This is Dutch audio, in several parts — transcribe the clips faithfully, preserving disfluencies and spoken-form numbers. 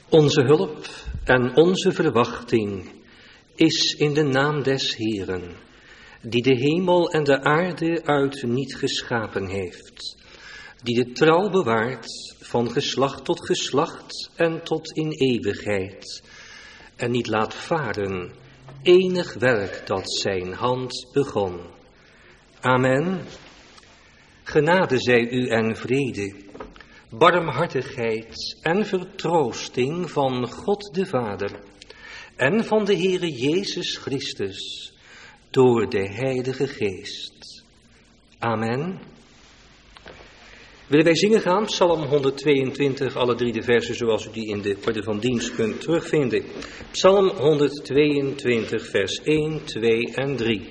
Onze hulp en onze verwachting is in de naam des Heeren, die de hemel en de aarde uit niet geschapen heeft, die de trouw bewaart van geslacht tot geslacht en tot in eeuwigheid, en niet laat varen enig werk dat zijn hand begon. Amen. Genade zij u en vrede, barmhartigheid en vertroosting van God de Vader en van de Heere Jezus Christus door de Heilige Geest. Amen. Willen wij zingen gaan, Psalm honderdtweeëntwintig, alle drie de versen zoals u die in de orde van dienst kunt terugvinden. Psalm honderdtweeëntwintig, vers één, twee en drie.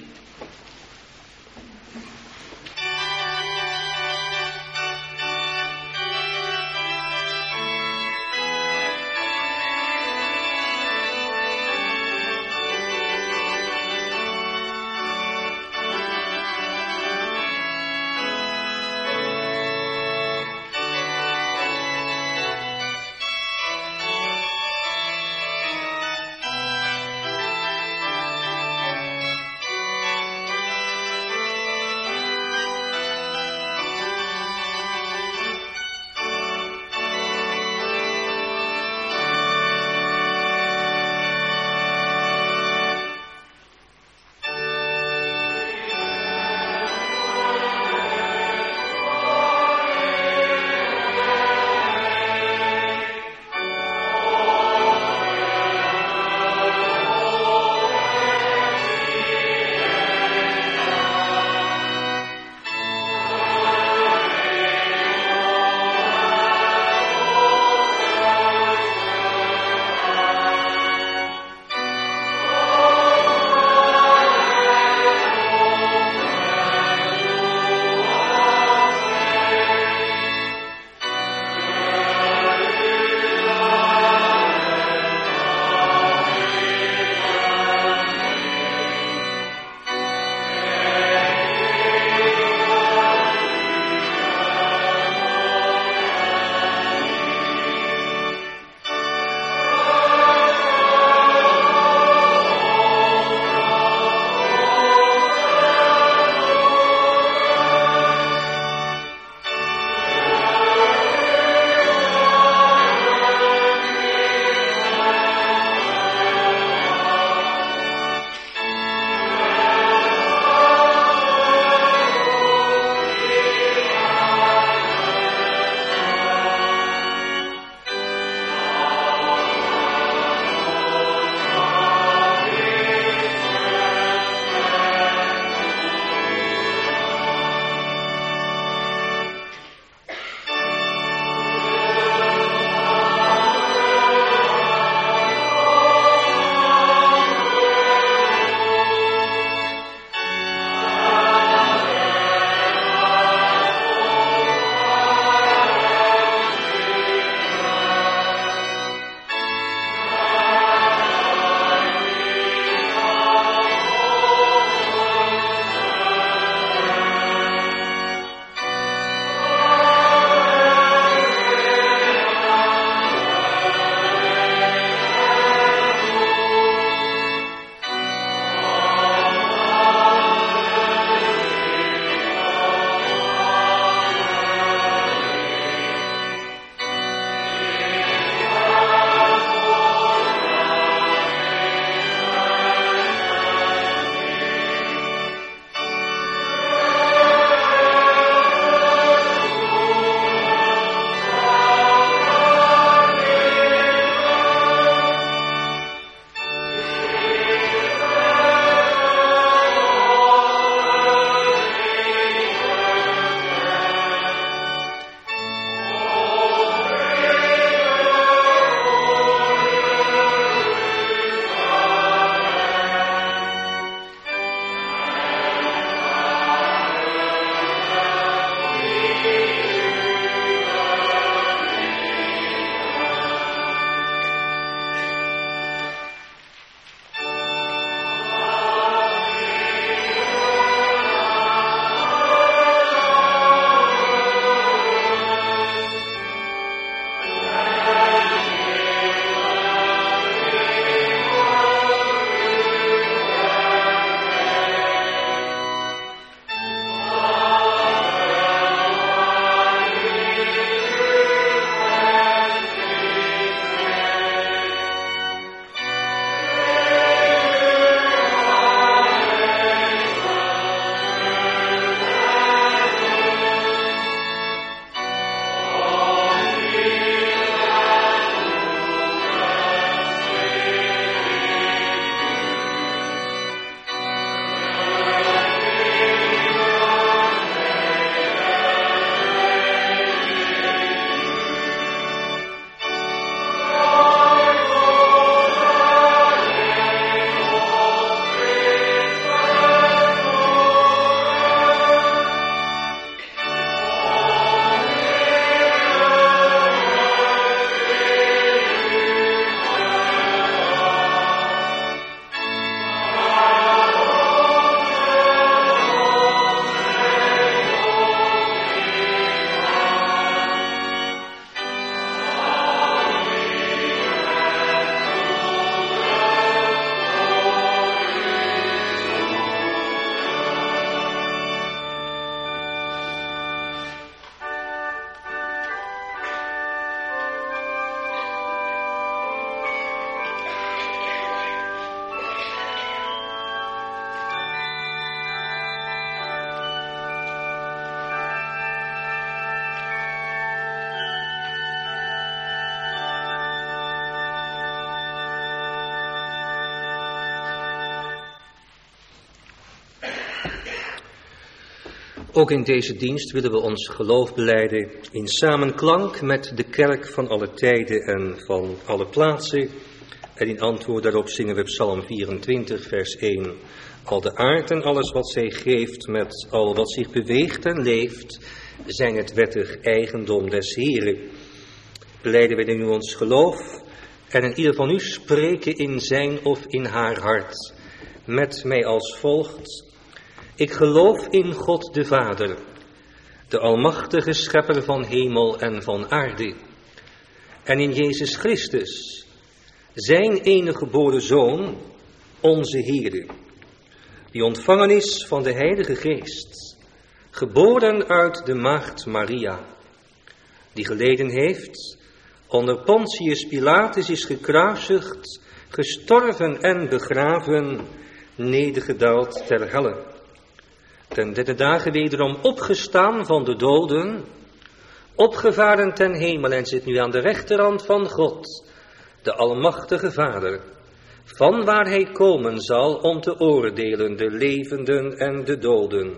Ook in deze dienst willen we ons geloof belijden in samenklank met de kerk van alle tijden en van alle plaatsen. En in antwoord daarop zingen we Psalm vierentwintig, vers één. Al de aard en alles wat zij geeft, met al wat zich beweegt en leeft, zijn het wettig eigendom des Heren. Belijden wij nu ons geloof en in ieder van u spreken in zijn of in haar hart. Met mij als volgt. Ik geloof in God de Vader, de almachtige schepper van hemel en van aarde. En in Jezus Christus, zijn enige geboren Zoon, onze Heere, die ontvangen is van de Heilige Geest, geboren uit de maagd Maria, die geleden heeft, onder Pontius Pilatus is gekruisigd, gestorven en begraven, nedergedaald ter helle. Ten derde dagen wederom opgestaan van de doden, opgevaren ten hemel en zit nu aan de rechterhand van God, de almachtige Vader, van waar hij komen zal om te oordelen de levenden en de doden.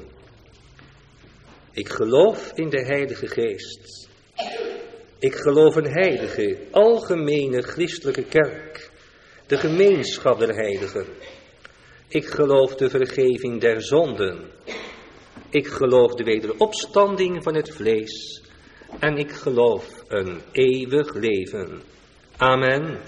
Ik geloof in de Heilige Geest. Ik geloof een heilige, algemene christelijke kerk, de gemeenschap der heiligen. Ik geloof de vergeving der zonden. Ik geloof de wederopstanding van het vlees. En ik geloof een eeuwig leven. Amen.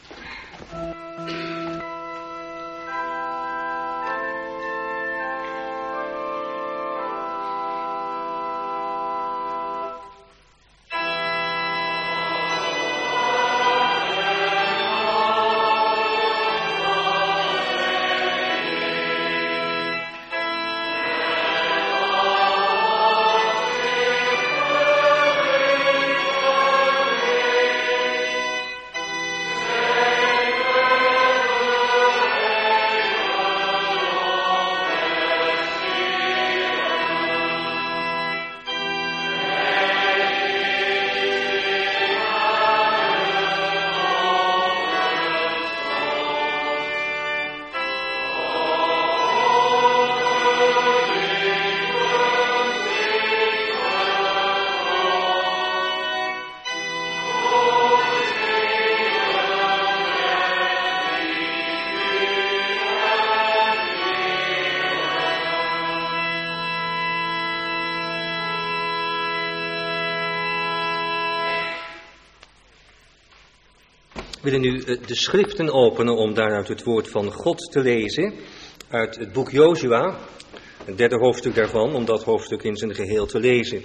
We willen nu de schriften openen om daaruit het woord van God te lezen, uit het boek Jozua, het derde hoofdstuk daarvan, om dat hoofdstuk in zijn geheel te lezen.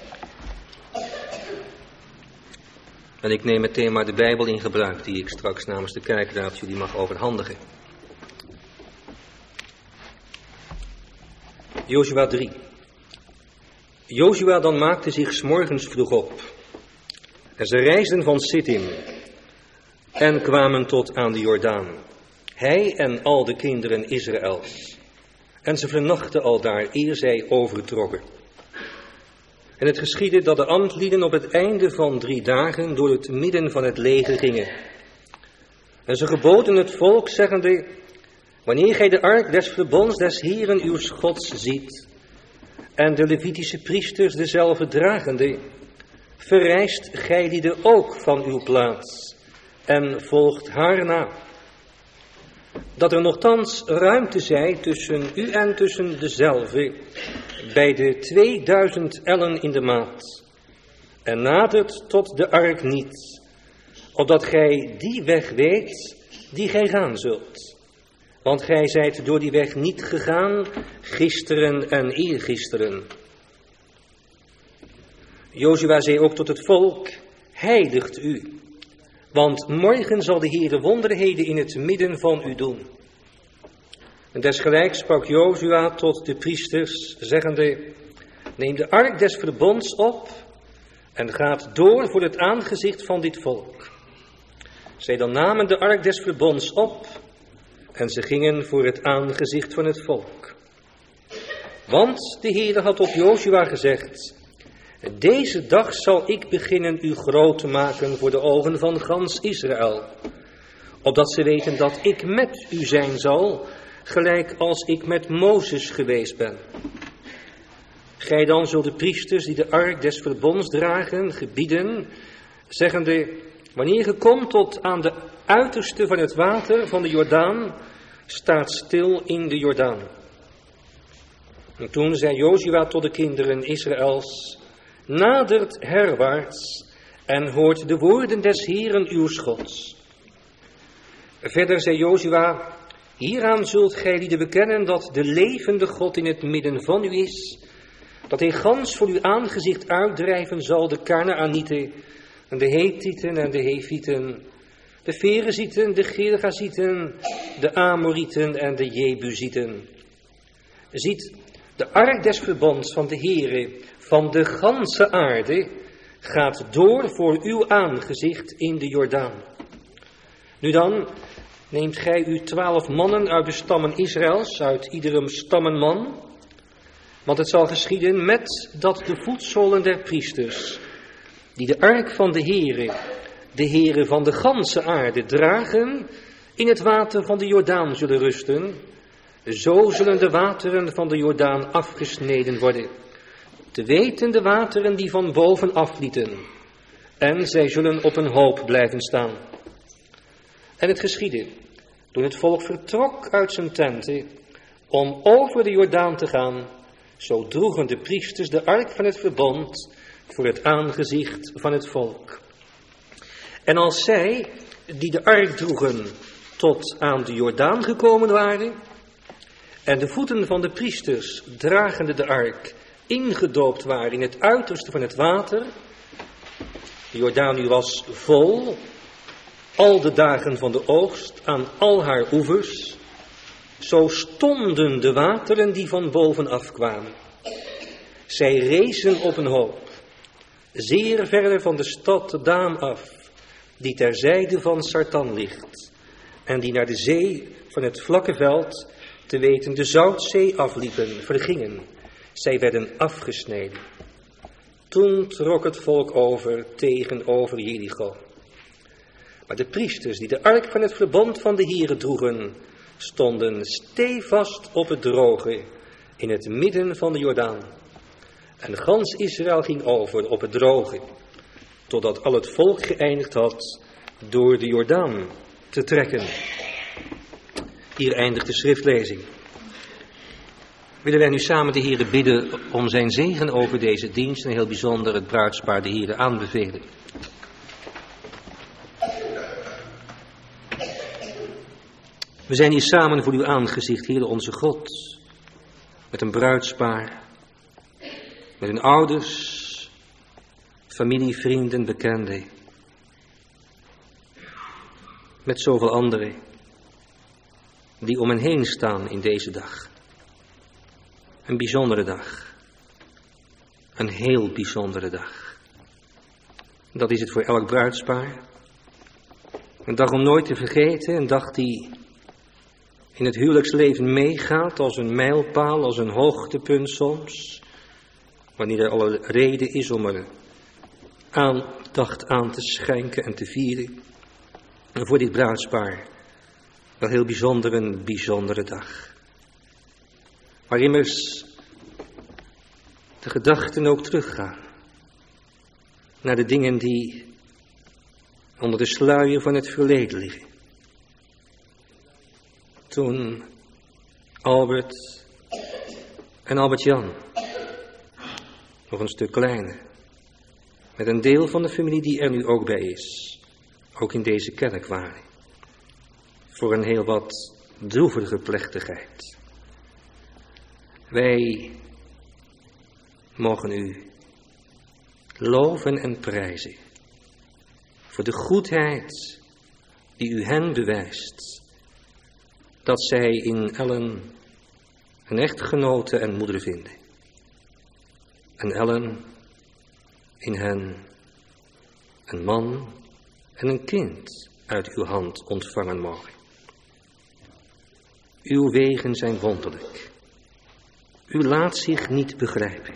En ik neem meteen maar de Bijbel in gebruik, die ik straks namens de kerkraad jullie mag overhandigen. Jozua drie. Jozua dan maakte zich 's morgens vroeg op, en ze reisden van Sittim en kwamen tot aan de Jordaan, hij en al de kinderen Israëls. En ze vernachten aldaar, eer zij overtrokken. En het geschiedde dat de ambtlieden op het einde van drie dagen door het midden van het leger gingen. En ze geboden het volk, zeggende: wanneer gij de ark des verbonds des Heeren uw Gods ziet, en de Levitische priesters dezelfde dragende, verrijst gij lieden ook van uw plaats en volgt haar na. Dat er nogthans ruimte zij tussen u en tussen dezelfde, bij de tweeduizend ellen in de maat, en nadert tot de ark niet, opdat gij die weg weet die gij gaan zult. Want gij zijt door die weg niet gegaan, gisteren en eergisteren. Jozua zei ook tot het volk: heiligt u, want morgen zal de Heere wonderheden in het midden van u doen. En desgelijks sprak Jozua tot de priesters, zeggende: neem de ark des verbonds op en gaat door voor het aangezicht van dit volk. Zij dan namen de ark des verbonds op en ze gingen voor het aangezicht van het volk. Want de Heere had tot Jozua gezegd: deze dag zal ik beginnen u groot te maken voor de ogen van gans Israël, opdat ze weten dat ik met u zijn zal, gelijk als ik met Mozes geweest ben. Gij dan zult de priesters die de ark des verbonds dragen, gebieden, zeggende, wanneer je komt tot aan de uiterste van het water van de Jordaan, staat stil in de Jordaan. En toen zei Jozua tot de kinderen Israëls, nadert herwaarts en hoort de woorden des Heeren uw Gods. Verder zei Jozua, hieraan zult gij lieden bekennen dat de levende God in het midden van u is, dat hij gans voor uw aangezicht uitdrijven zal de Kanaanieten en de Hethieten en de Hefieten, de Ferezieten, de Girgazieten, de Amorieten en de Jebusieten. Ziet, de ark des verbonds van de Heere van de ganse aarde gaat door voor uw aangezicht in de Jordaan. Nu dan, neemt gij u twaalf mannen uit de stammen Israëls, uit iedere stam een man, want het zal geschieden met dat de voetzolen der priesters, die de ark van de Heere, de Heere van de ganse aarde dragen, in het water van de Jordaan zullen rusten. Zo zullen de wateren van de Jordaan afgesneden worden, te weten de wateren die van boven aflieten, en zij zullen op een hoop blijven staan. En het geschiedde, toen het volk vertrok uit zijn tenten, om over de Jordaan te gaan, zo droegen de priesters de ark van het verbond voor het aangezicht van het volk. En als zij, die de ark droegen, tot aan de Jordaan gekomen waren, en de voeten van de priesters, dragende de ark, ingedoopt waren in het uiterste van het water, de Jordaan nu was vol, al de dagen van de oogst, aan al haar oevers, zo stonden de wateren die van boven afkwamen. Zij rezen op een hoop, zeer verre van de stad Daan af, die ter zijde van Sartan ligt, en die naar de zee van het vlakke veld, te weten de Zoutzee afliepen, vergingen. Zij werden afgesneden. Toen trok het volk over tegenover Jericho. Maar de priesters die de ark van het verbond van de Heere droegen, stonden stevast op het droge in het midden van de Jordaan. En gans Israël ging over op het droge, totdat al het volk geëindigd had door de Jordaan te trekken. Hier eindigt de schriftlezing. Willen wij nu samen de Heere bidden om zijn zegen over deze dienst en heel bijzonder het bruidspaar de Heere aanbevelen. We zijn hier samen voor uw aangezicht, Heere onze God, met een bruidspaar, met hun ouders, familie, vrienden, bekenden, met zoveel anderen die om hen heen staan in deze dag. Een bijzondere dag, een heel bijzondere dag. Dat is het voor elk bruidspaar. Een dag om nooit te vergeten, een dag die in het huwelijksleven meegaat als een mijlpaal, als een hoogtepunt soms, wanneer er alle reden is om er aandacht aan te schenken en te vieren. En voor dit bruidspaar wel heel bijzonder, een bijzondere dag. Maar immers de gedachten ook teruggaan naar de dingen die onder de sluier van het verleden liggen. Toen Albert en Albert-Jan, nog een stuk kleiner, met een deel van de familie die er nu ook bij is, ook in deze kerk waren, voor een heel wat droevige plechtigheid. Wij mogen u loven en prijzen voor de goedheid die u hen bewijst, dat zij in Ellen een echtgenote en moeder vinden. En Ellen in hen een man en een kind uit uw hand ontvangen mogen. Uw wegen zijn wonderlijk. U laat zich niet begrijpen.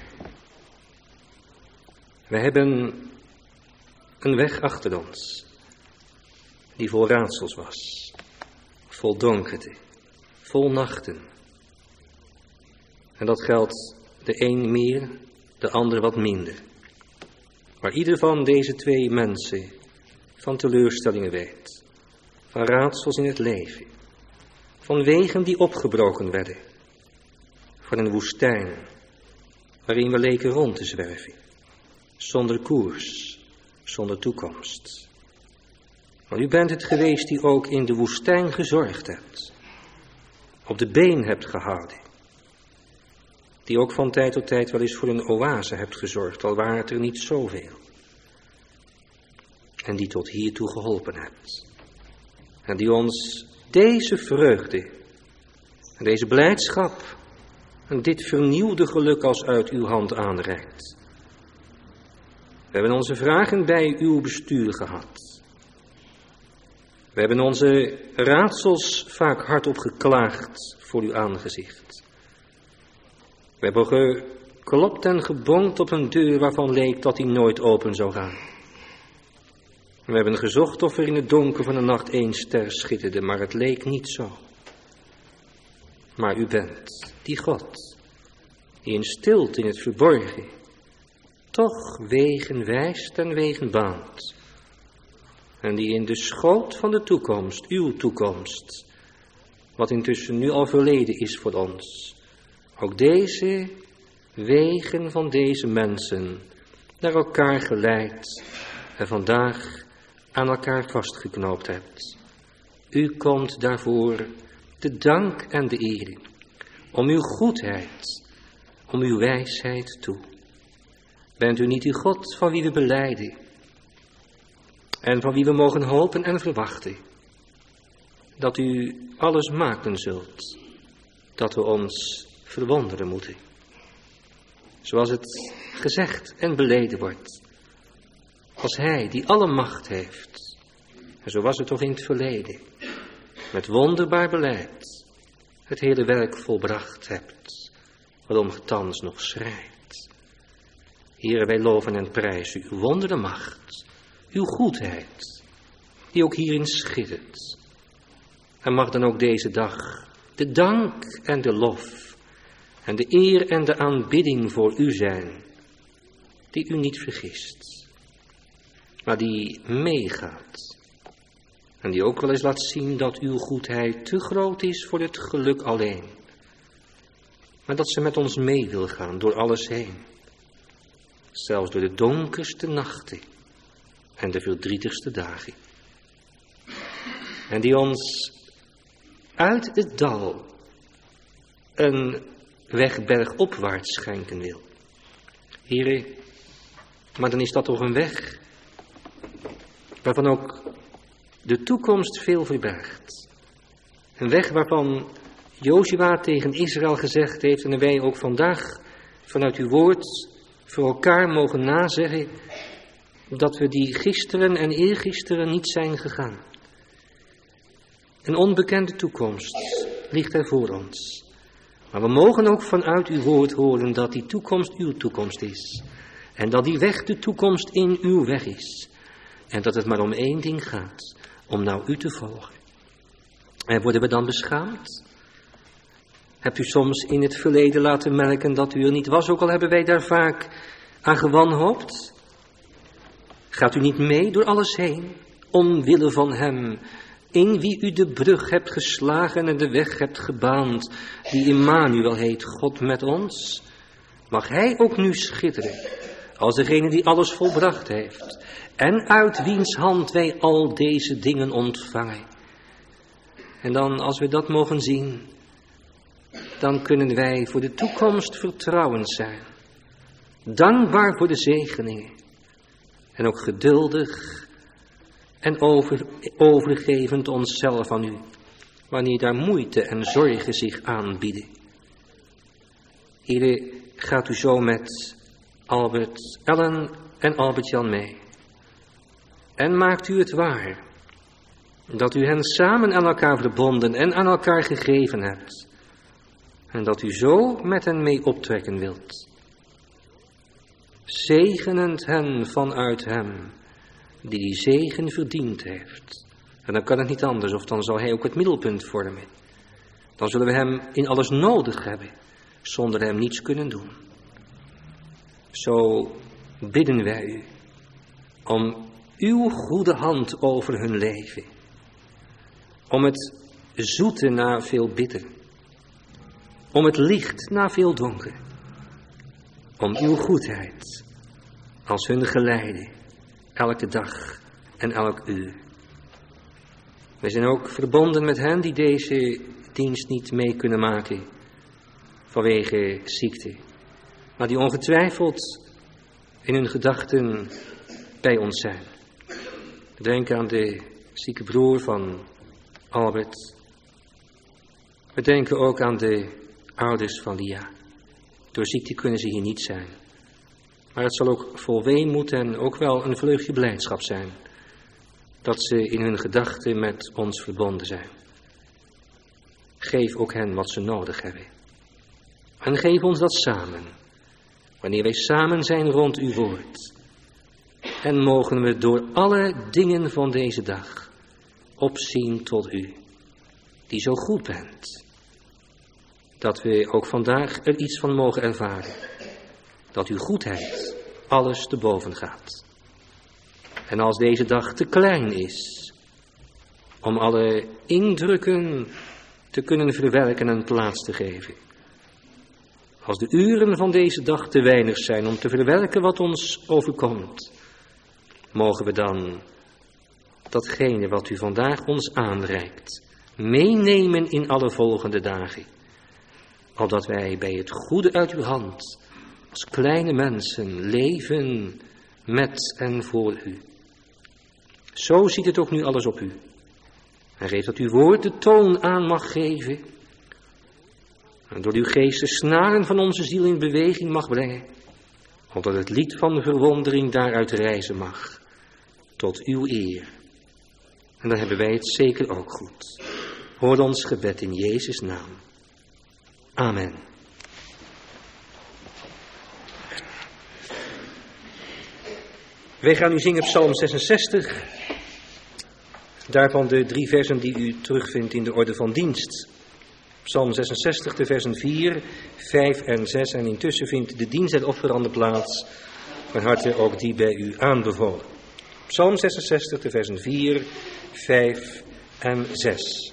We hebben een weg achter ons die vol raadsels was, vol donkerte, vol nachten. En dat geldt De een meer, de ander wat minder. Maar ieder van deze twee mensen van teleurstellingen weet, van raadsels in het leven, van wegen die opgebroken werden, van een woestijn waarin we leken rond te zwerven, zonder koers, zonder toekomst. Maar u bent het geweest die ook in de woestijn gezorgd hebt, op de been hebt gehouden, die ook van tijd tot tijd wel eens voor een oase hebt gezorgd, al waren het er niet zoveel, en die tot hiertoe geholpen hebt, en die ons deze vreugde en deze blijdschap en dit vernieuwde geluk als uit uw hand aanreikt. We hebben onze vragen bij uw bestuur gehad. We hebben onze raadsels vaak hardop geklaagd voor uw aangezicht. We hebben geklopt en gebonkt op een deur waarvan leek dat die nooit open zou gaan. We hebben gezocht of er in het donker van de nacht één ster schitterde, maar het leek niet zo. Maar u bent die God, die in stilte in het verborgen toch wegen wijst en wegen baant. En die in de schoot van de toekomst, uw toekomst, wat intussen nu al verleden is voor ons, ook deze wegen van deze mensen naar elkaar geleid en vandaag aan elkaar vastgeknoopt hebt. U komt daarvoor de dank en de eer, om uw goedheid, om uw wijsheid toe. Bent u niet die God van wie we belijden en van wie we mogen hopen en verwachten, dat u alles maken zult, dat we ons verwonderen moeten. Zoals het gezegd en beleden wordt, als hij die alle macht heeft, en zo was het toch in het verleden, met wonderbaar beleid het hele werk volbracht hebt, waarom ge thans nog schreit. Heere, wij loven en prijzen uw wondere macht, uw goedheid, die ook hierin schittert. En mag dan ook deze dag de dank en de lof en de eer en de aanbidding voor u zijn, die u niet vergist, maar die meegaat en die ook wel eens laat zien dat uw goedheid te groot is voor het geluk alleen, maar dat ze met ons mee wil gaan door alles heen, zelfs door de donkerste nachten en de verdrietigste dagen. En die ons uit het dal een weg bergopwaarts schenken wil. Heere, maar dan is dat toch een weg waarvan ook de toekomst veel verbergt. Een weg waarvan Jozua tegen Israël gezegd heeft en wij ook vandaag vanuit uw woord voor elkaar mogen nazeggen dat we die gisteren en eergisteren niet zijn gegaan. Een onbekende toekomst ligt er voor ons. Maar we mogen ook vanuit uw woord horen dat die toekomst uw toekomst is. En dat die weg de toekomst in uw weg is. En dat het maar om één ding gaat, om nou u te volgen. En worden we dan beschaamd? Hebt u soms in het verleden laten merken dat u er niet was, ook al hebben wij daar vaak aan gewanhoopt? Gaat u niet mee door alles heen, omwille van hem, in wie u de brug hebt geslagen en de weg hebt gebaand, die Immanuel heet, God met ons? Mag hij ook nu schitteren, als degene die alles volbracht heeft, en uit wiens hand wij al deze dingen ontvangen. En dan, als we dat mogen zien, dan kunnen wij voor de toekomst vertrouwend zijn, dankbaar voor de zegeningen, en ook geduldig en over, overgevend onszelf aan u, wanneer daar moeite en zorgen zich aanbieden. Heere, gaat u zo met Albert, Ellen en Albert-Jan mee. En maakt u het waar, dat u hen samen aan elkaar verbonden en aan elkaar gegeven hebt. En dat u zo met hen mee optrekken wilt. Zegenend hen vanuit hem, die die zegen verdiend heeft. En dan kan het niet anders, of dan zal hij ook het middelpunt vormen. Dan zullen we hem in alles nodig hebben, zonder hem niets kunnen doen. Zo bidden wij u om uw goede hand over hun leven. Om het zoete na veel bitter. Om het licht na veel donker. Om uw goedheid als hun geleide, elke dag en elk uur. We zijn ook verbonden met hen die deze dienst niet mee kunnen maken vanwege ziekte, maar die ongetwijfeld in hun gedachten bij ons zijn. We denken aan de zieke broer van Albert. We denken ook aan de ouders van Lia. Door ziekte kunnen ze hier niet zijn. Maar het zal ook vol weemoed en ook wel een vleugje blijdschap zijn dat ze in hun gedachten met ons verbonden zijn. Geef ook hen wat ze nodig hebben. En geef ons dat samen, wanneer wij samen zijn rond uw woord. En mogen we door alle dingen van deze dag opzien tot u, die zo goed bent, dat we ook vandaag er iets van mogen ervaren, dat uw goedheid alles te boven gaat. En als deze dag te klein is om alle indrukken te kunnen verwerken en plaats te geven, als de uren van deze dag te weinig zijn om te verwerken wat ons overkomt, mogen we dan datgene wat u vandaag ons aanreikt meenemen in alle volgende dagen, opdat wij bij het goede uit uw hand als kleine mensen leven met en voor u. Zo ziet het ook nu alles op u. En geeft dat uw woord de toon aan mag geven. En door uw geest de snaren van onze ziel in beweging mag brengen. Opdat het lied van verwondering daaruit reizen mag. Tot uw eer. En dan hebben wij het zeker ook goed. Hoor ons gebed in Jezus' naam. Amen. Wij gaan nu zingen Psalm zesenzestig. Daarvan de drie versen die u terugvindt in de orde van dienst. Psalm zesenzestig, de versen vier, vijf en zes. En intussen vindt de dienst en offerande plaats. Van harte ook die bij u aanbevolen. Psalm zesenzestig, de versen vier, vijf en zes.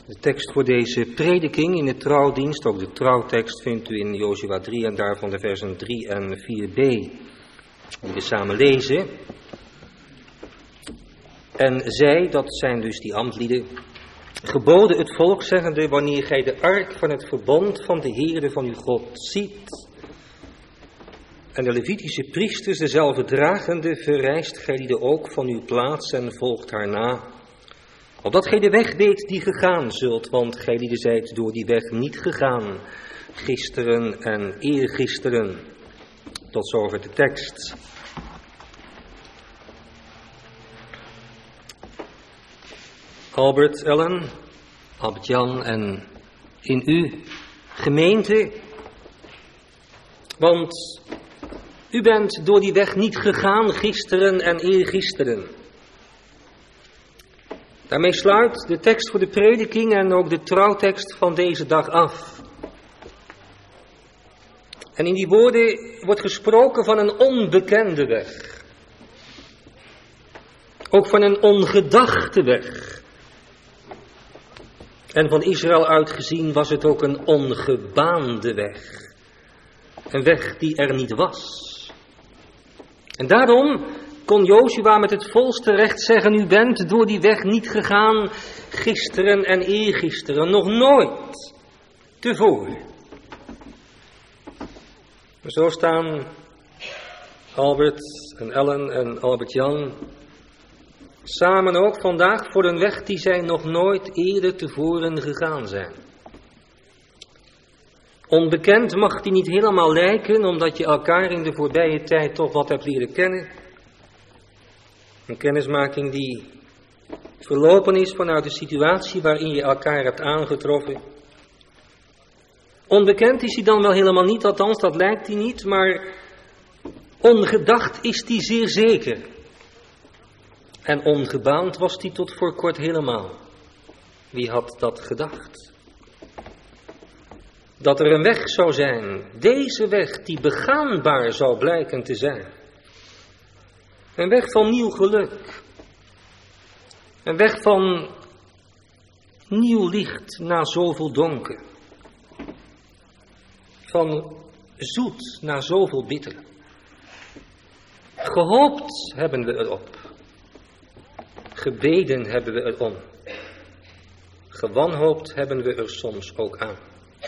De tekst voor deze prediking in de trouwdienst, ook de trouwtekst, vindt u in Jozua drie en daarvan de versen drie en vier b. Die we samen lezen. En zij, dat zijn dus die ambtlieden, geboden het volk zeggende, wanneer gij de ark van het verbond van de Heere van uw God ziet, en de Levitische priesters dezelfde dragende, verrijst gij lieden ook van uw plaats en volgt haar na, opdat gij de weg weet die gegaan zult, want gij lieden zijt door die weg niet gegaan, gisteren en eergisteren. Tot zover de tekst. Albert, Ellen, Albert-Jan en in u, gemeente, want u bent door die weg niet gegaan gisteren en eergisteren. Daarmee sluit de tekst voor de prediking en ook de trouwtekst van deze dag af. En in die woorden wordt gesproken van een onbekende weg. Ook van een ongedachte weg. En van Israël uitgezien was het ook een ongebaande weg. Een weg die er niet was. En daarom kon Jozua met het volste recht zeggen, u bent door die weg niet gegaan gisteren en eergisteren, nog nooit tevoren. Zo staan Albert en Ellen en Albert-Jan samen ook vandaag voor een weg die zij nog nooit eerder tevoren gegaan zijn. Onbekend mag die niet helemaal lijken, omdat je elkaar in de voorbije tijd toch wat hebt leren kennen. Een kennismaking die verlopen is vanuit de situatie waarin je elkaar hebt aangetroffen. Onbekend is die dan wel helemaal niet, althans dat lijkt die niet, maar ongedacht is die zeer zeker. En ongebaand was die tot voor kort helemaal. Wie had dat gedacht? Dat er een weg zou zijn, deze weg die begaanbaar zou blijken te zijn. Een weg van nieuw geluk. Een weg van nieuw licht na zoveel donker. Van zoet na zoveel bitter. Gehoopt hebben we erop. Gebeden hebben we erom. Gewanhoopt hebben we er soms ook aan.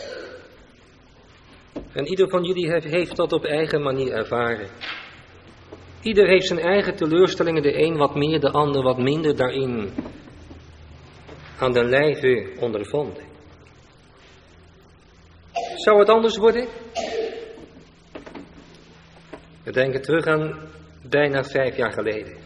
En ieder van jullie heeft dat op eigen manier ervaren. Ieder heeft zijn eigen teleurstellingen, de een wat meer, de ander wat minder daarin aan den lijve ondervonden. Zou het anders worden? We denken terug aan bijna vijf jaar geleden.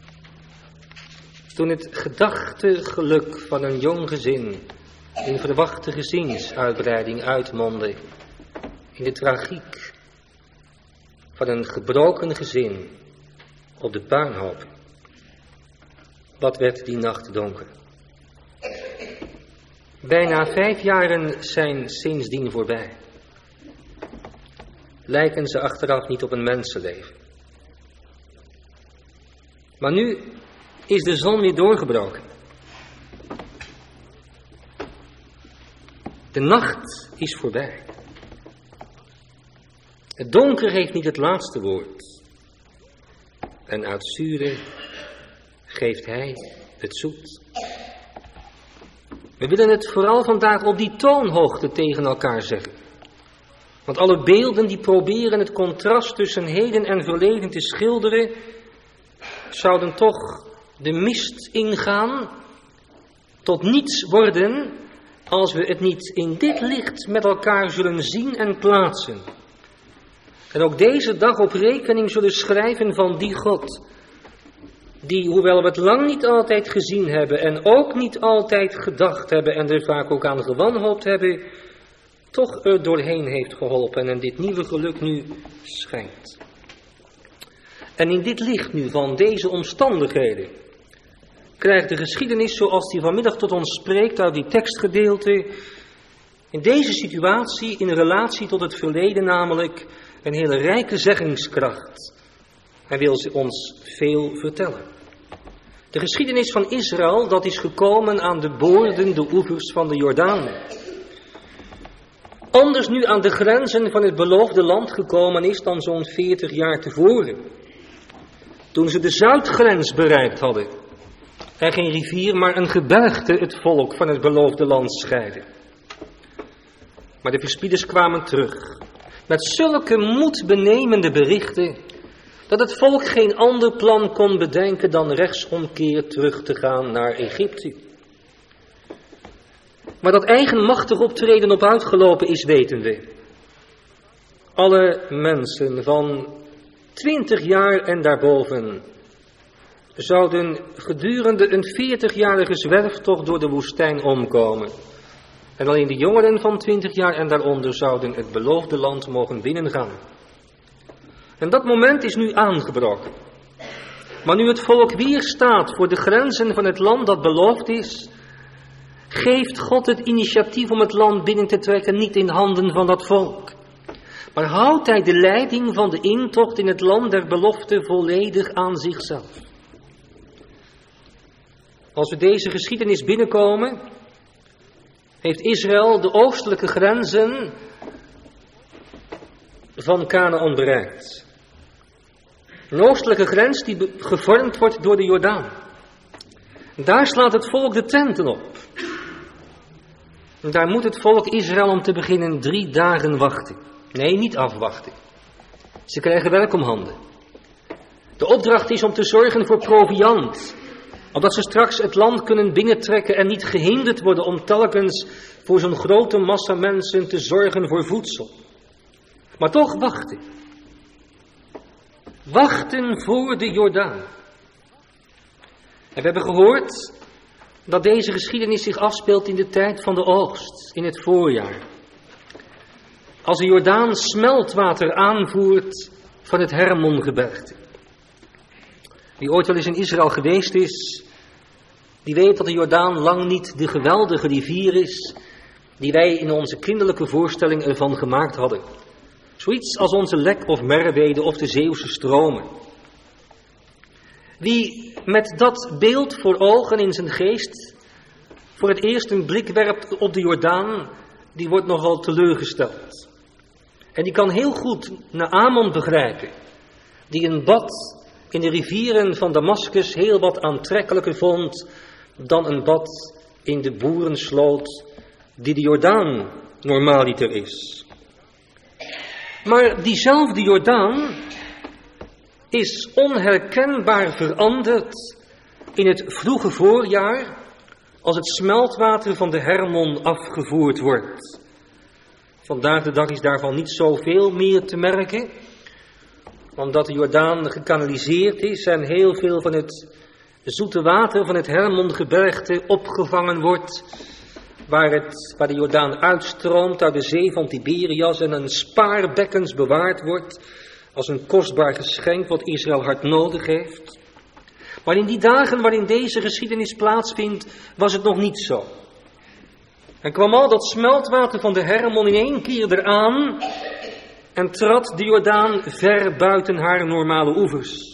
Toen het gedachtegeluk van een jong gezin in verwachte gezinsuitbreiding uitmondde in de tragiek van een gebroken gezin op de puinhoop. Wat werd die nacht donker? Bijna vijf jaren zijn sindsdien voorbij. Lijken ze achteraf niet op een mensenleven. Maar nu is de zon weer doorgebroken. De nacht is voorbij. Het donker heeft niet het laatste woord. En uit zure geeft hij het zoet. We willen het vooral vandaag op die toonhoogte tegen elkaar zeggen. Want alle beelden die proberen het contrast tussen heden en verleden te schilderen, zouden toch de mist ingaan, tot niets worden, als we het niet in dit licht met elkaar zullen zien en plaatsen. En ook deze dag op rekening zullen schrijven van die God, die, hoewel we het lang niet altijd gezien hebben en ook niet altijd gedacht hebben en er vaak ook aan gewanhoopt hebben, toch er doorheen heeft geholpen en dit nieuwe geluk nu schijnt. En in dit licht nu van deze omstandigheden krijgt de geschiedenis zoals die vanmiddag tot ons spreekt uit die tekstgedeelte, in deze situatie in relatie tot het verleden namelijk een hele rijke zeggingskracht. Hij wil ons veel vertellen. De geschiedenis van Israël, dat is gekomen aan de boordende oevers van de Jordaan. Anders nu aan de grenzen van het beloofde land gekomen is dan zo'n veertig jaar tevoren. Toen ze de zuidgrens bereikt hadden. En geen rivier, maar een gebergte het volk van het beloofde land scheidde. Maar de verspieders kwamen terug. Met zulke moedbenemende berichten, dat het volk geen ander plan kon bedenken dan rechtsomkeer terug te gaan naar Egypte. Maar dat eigenmachtig optreden op uitgelopen is, weten we. Alle mensen van twintig jaar en daarboven zouden gedurende een veertigjarige zwerftocht door de woestijn omkomen. En alleen de jongeren van twintig jaar en daaronder zouden het beloofde land mogen binnengaan. En dat moment is nu aangebroken. Maar nu het volk weer staat voor de grenzen van het land dat beloofd is, geeft God het initiatief om het land binnen te trekken niet in handen van dat volk. Maar houdt hij de leiding van de intocht in het land der belofte volledig aan zichzelf. Als we deze geschiedenis binnenkomen, heeft Israël de oostelijke grenzen van Kanaän bereikt. Een oostelijke grens die gevormd wordt door de Jordaan. Daar slaat het volk de tenten op. En daar moet het volk Israël om te beginnen drie dagen wachten. Nee, niet afwachten. Ze krijgen werk om handen. De opdracht is om te zorgen voor proviand, opdat ze straks het land kunnen binnentrekken en niet gehinderd worden om telkens voor zo'n grote massa mensen te zorgen voor voedsel. Maar toch wachten. Wachten voor de Jordaan. En we hebben gehoord dat deze geschiedenis zich afspeelt in de tijd van de oogst, in het voorjaar. Als de Jordaan smeltwater aanvoert van het Hermongebergte. Wie ooit wel eens in Israël geweest is, die weet dat de Jordaan lang niet de geweldige rivier is die wij in onze kinderlijke voorstelling ervan gemaakt hadden. Zoiets als onze Lek of Merwede of de Zeeuwse stromen. Wie met dat beeld voor ogen in zijn geest voor het eerst een blik werpt op de Jordaan, die wordt nogal teleurgesteld. En die kan heel goed Naamon begrijpen, die een bad in de rivieren van Damascus heel wat aantrekkelijker vond dan een bad in de boerensloot die de Jordaan normaaliter is. Maar diezelfde Jordaan is onherkenbaar veranderd in het vroege voorjaar als het smeltwater van de Hermon afgevoerd wordt. Vandaag de dag is daarvan niet zoveel meer te merken, omdat de Jordaan gekanaliseerd is en heel veel van het zoete water van het Hermongebergte opgevangen wordt, waar, het, waar de Jordaan uitstroomt uit de zee van Tiberias en een spaarbekkens bewaard wordt als een kostbaar geschenk wat Israël hard nodig heeft. Maar in die dagen waarin deze geschiedenis plaatsvindt, was het nog niet zo. En kwam al dat smeltwater van de Hermon in één keer eraan en trad de Jordaan ver buiten haar normale oevers.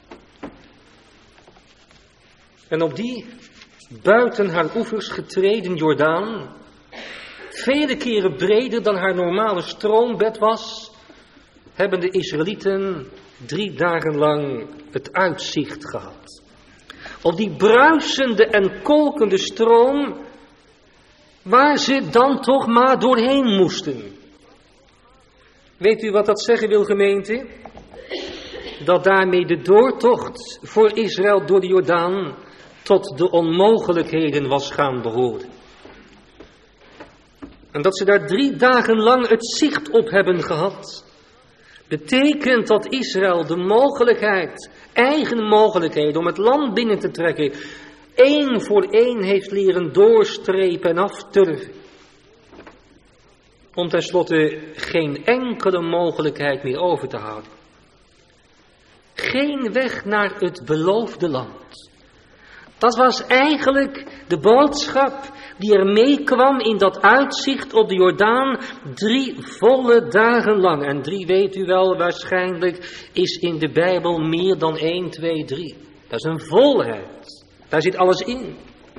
En op die buiten haar oevers getreden Jordaan, vele keren breder dan haar normale stroombed was, hebben de Israëlieten drie dagen lang het uitzicht gehad. Op die bruisende en kolkende stroom, waar ze dan toch maar doorheen moesten. Weet u wat dat zeggen wil, gemeente? Dat daarmee de doortocht voor Israël door de Jordaan tot de onmogelijkheden was gaan behoren. En dat ze daar drie dagen lang het zicht op hebben gehad, betekent dat Israël de mogelijkheid, eigen mogelijkheid om het land binnen te trekken, één voor één heeft leren doorstrepen en afturven. Om tenslotte geen enkele mogelijkheid meer over te houden. Geen weg naar het beloofde land. Dat was eigenlijk de boodschap die er meekwam in dat uitzicht op de Jordaan drie volle dagen lang. En drie, weet u wel, waarschijnlijk is in de Bijbel meer dan één, twee, drie. Dat is een volheid. Daar zit alles in.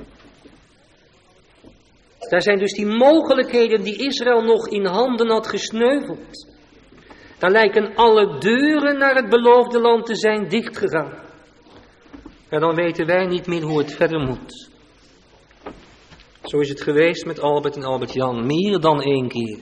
Daar zijn dus die mogelijkheden die Israël nog in handen had gesneuveld. Daar lijken alle deuren naar het beloofde land te zijn dichtgegaan. En dan weten wij niet meer hoe het verder moet. Zo is het geweest met Albert en Albert-Jan, meer dan één keer.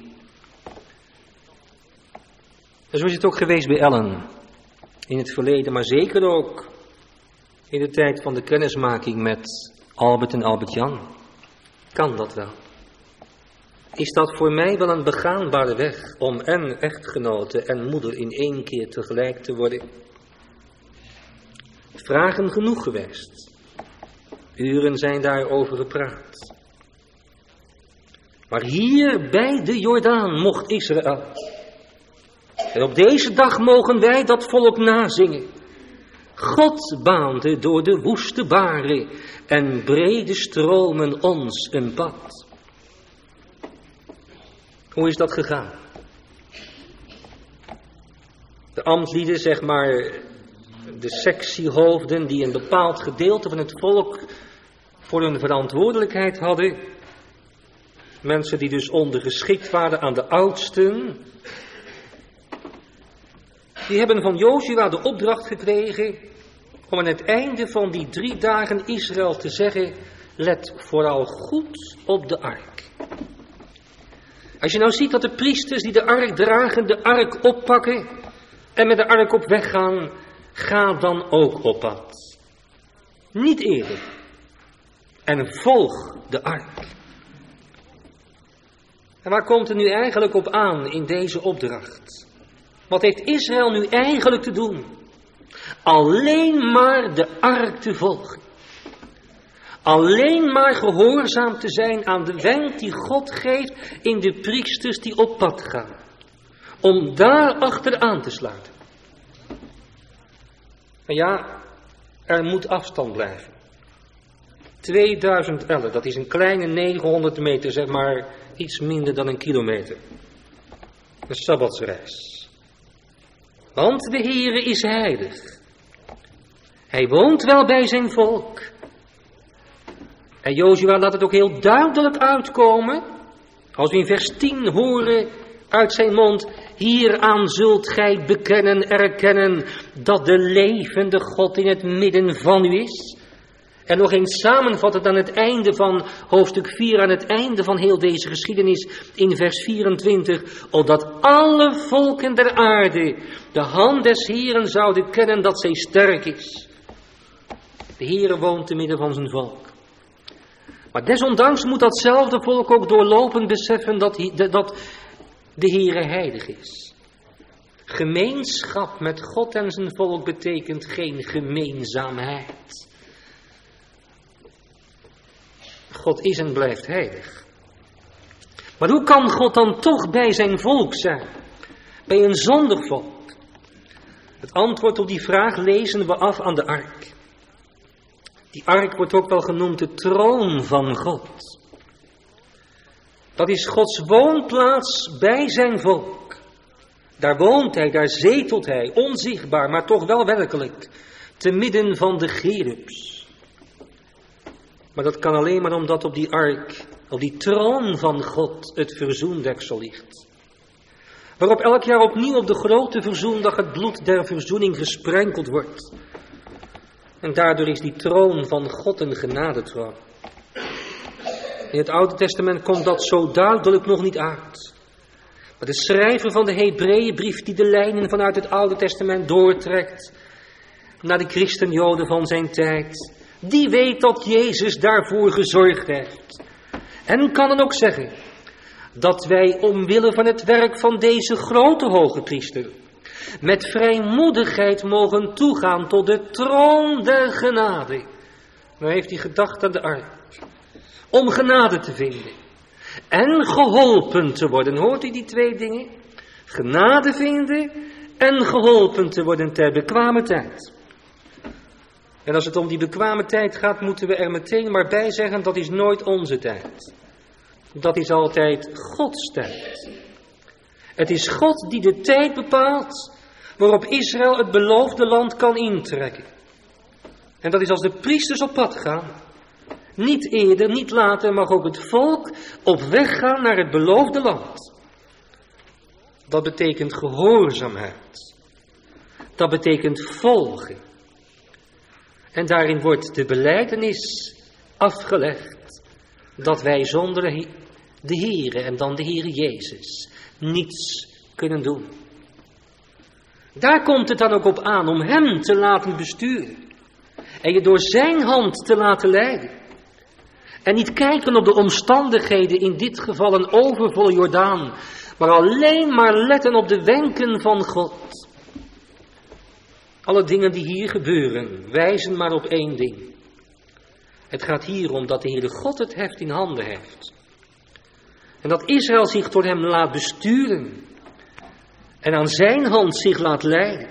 En zo is het ook geweest bij Ellen, in het verleden, maar zeker ook in de tijd van de kennismaking met Albert en Albert-Jan. Kan dat wel? Is dat voor mij wel een begaanbare weg om en echtgenote en moeder in één keer tegelijk te worden? Vragen genoeg geweest. Uren zijn daarover gepraat. Maar hier bij de Jordaan mocht Israël. En op deze dag mogen wij dat volk nazingen. God baande door de woeste baren en brede stromen ons een pad. Hoe is dat gegaan? De ambtslieden, zeg maar, de sectiehoofden die een bepaald gedeelte van het volk voor hun verantwoordelijkheid hadden. Mensen die dus ondergeschikt waren aan de oudsten. Die hebben van Jozua de opdracht gekregen om aan het einde van die drie dagen Israël te zeggen: let vooral goed op de ark. Als je nou ziet dat de priesters die de ark dragen, de ark oppakken en met de ark op weg gaan, ga dan ook op pad. Niet eerder. En volg de ark. En waar komt het nu eigenlijk op aan in deze opdracht? Wat heeft Israël nu eigenlijk te doen? Alleen maar de ark te volgen. Alleen maar gehoorzaam te zijn aan de wenk die God geeft in de priesters die op pad gaan. Om daar achteraan te sluiten. En ja, er moet afstand blijven. tweeduizend ellen, dat is een kleine negenhonderd meter, zeg maar iets minder dan een kilometer. Een sabbatsreis. Want de Heere is heilig. Hij woont wel bij zijn volk. En Jozua laat het ook heel duidelijk uitkomen, als we in vers tien horen uit zijn mond: hieraan zult gij bekennen, erkennen, dat de levende God in het midden van u is. En nog eens samenvattend aan het einde van hoofdstuk vier, aan het einde van heel deze geschiedenis, in vers vierentwintig, opdat alle volken der aarde de hand des Heeren zouden kennen dat zij sterk is. De Heere woont te midden van zijn volk. Maar desondanks moet datzelfde volk ook doorlopend beseffen dat, dat de Heere heilig is. Gemeenschap met God en zijn volk betekent geen gemeenzaamheid. God is en blijft heilig. Maar hoe kan God dan toch bij zijn volk zijn? Bij een zondig volk? Het antwoord op die vraag lezen we af aan de ark. Die ark wordt ook wel genoemd de troon van God. Dat is Gods woonplaats bij zijn volk. Daar woont hij, daar zetelt hij, onzichtbaar, maar toch wel werkelijk, te midden van de cherubs. Maar dat kan alleen maar omdat op die ark, op die troon van God, het verzoendeksel ligt. Waarop elk jaar opnieuw op de grote verzoendag het bloed der verzoening gesprenkeld wordt. En daardoor is die troon van God een genadetroon. In het Oude Testament komt dat zo duidelijk nog niet uit. Maar de schrijver van de Hebreeënbrief die de lijnen vanuit het Oude Testament doortrekt naar de christenjoden van zijn tijd, die weet dat Jezus daarvoor gezorgd heeft. En kan dan ook zeggen dat wij omwille van het werk van deze grote hoge priester met vrijmoedigheid mogen toegaan tot de troon der genade. Nou heeft hij gedacht aan de ark. Om genade te vinden. En geholpen te worden. Hoort u die twee dingen? Genade vinden en geholpen te worden ter bekwame tijd. En als het om die bekwame tijd gaat, moeten we er meteen maar bij zeggen, dat is nooit onze tijd. Dat is altijd Gods tijd. Het is God die de tijd bepaalt waarop Israël het beloofde land kan intrekken. En dat is als de priesters op pad gaan. Niet eerder, niet later mag ook het volk op weg gaan naar het beloofde land. Dat betekent gehoorzaamheid. Dat betekent volgen. En daarin wordt de belijdenis afgelegd dat wij zonder de Heere en dan de Heere Jezus niets kunnen doen. Daar komt het dan ook op aan om Hem te laten besturen. En je door Zijn hand te laten leiden. En niet kijken op de omstandigheden, in dit geval een overvolle Jordaan. Maar alleen maar letten op de wenken van God. Alle dingen die hier gebeuren, wijzen maar op één ding. Het gaat hier om dat de Heere God het heft in handen heeft. En dat Israël zich door Hem laat besturen. En aan Zijn hand zich laat leiden.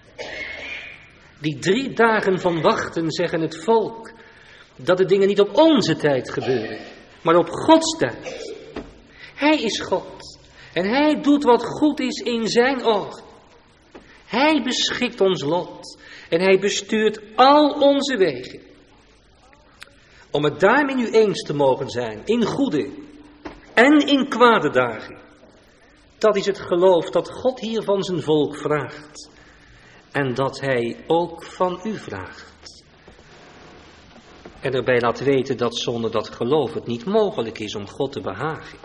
Die drie dagen van wachten zeggen het volk dat de dingen niet op onze tijd gebeuren, maar op Gods tijd. Hij is God en Hij doet wat goed is in Zijn ogen. Hij beschikt ons lot en Hij bestuurt al onze wegen. Om het daarmee nu eens te mogen zijn, in goede en in kwade dagen. Dat is het geloof dat God hier van zijn volk vraagt. En dat Hij ook van u vraagt. En erbij laat weten dat zonder dat geloof het niet mogelijk is om God te behagen.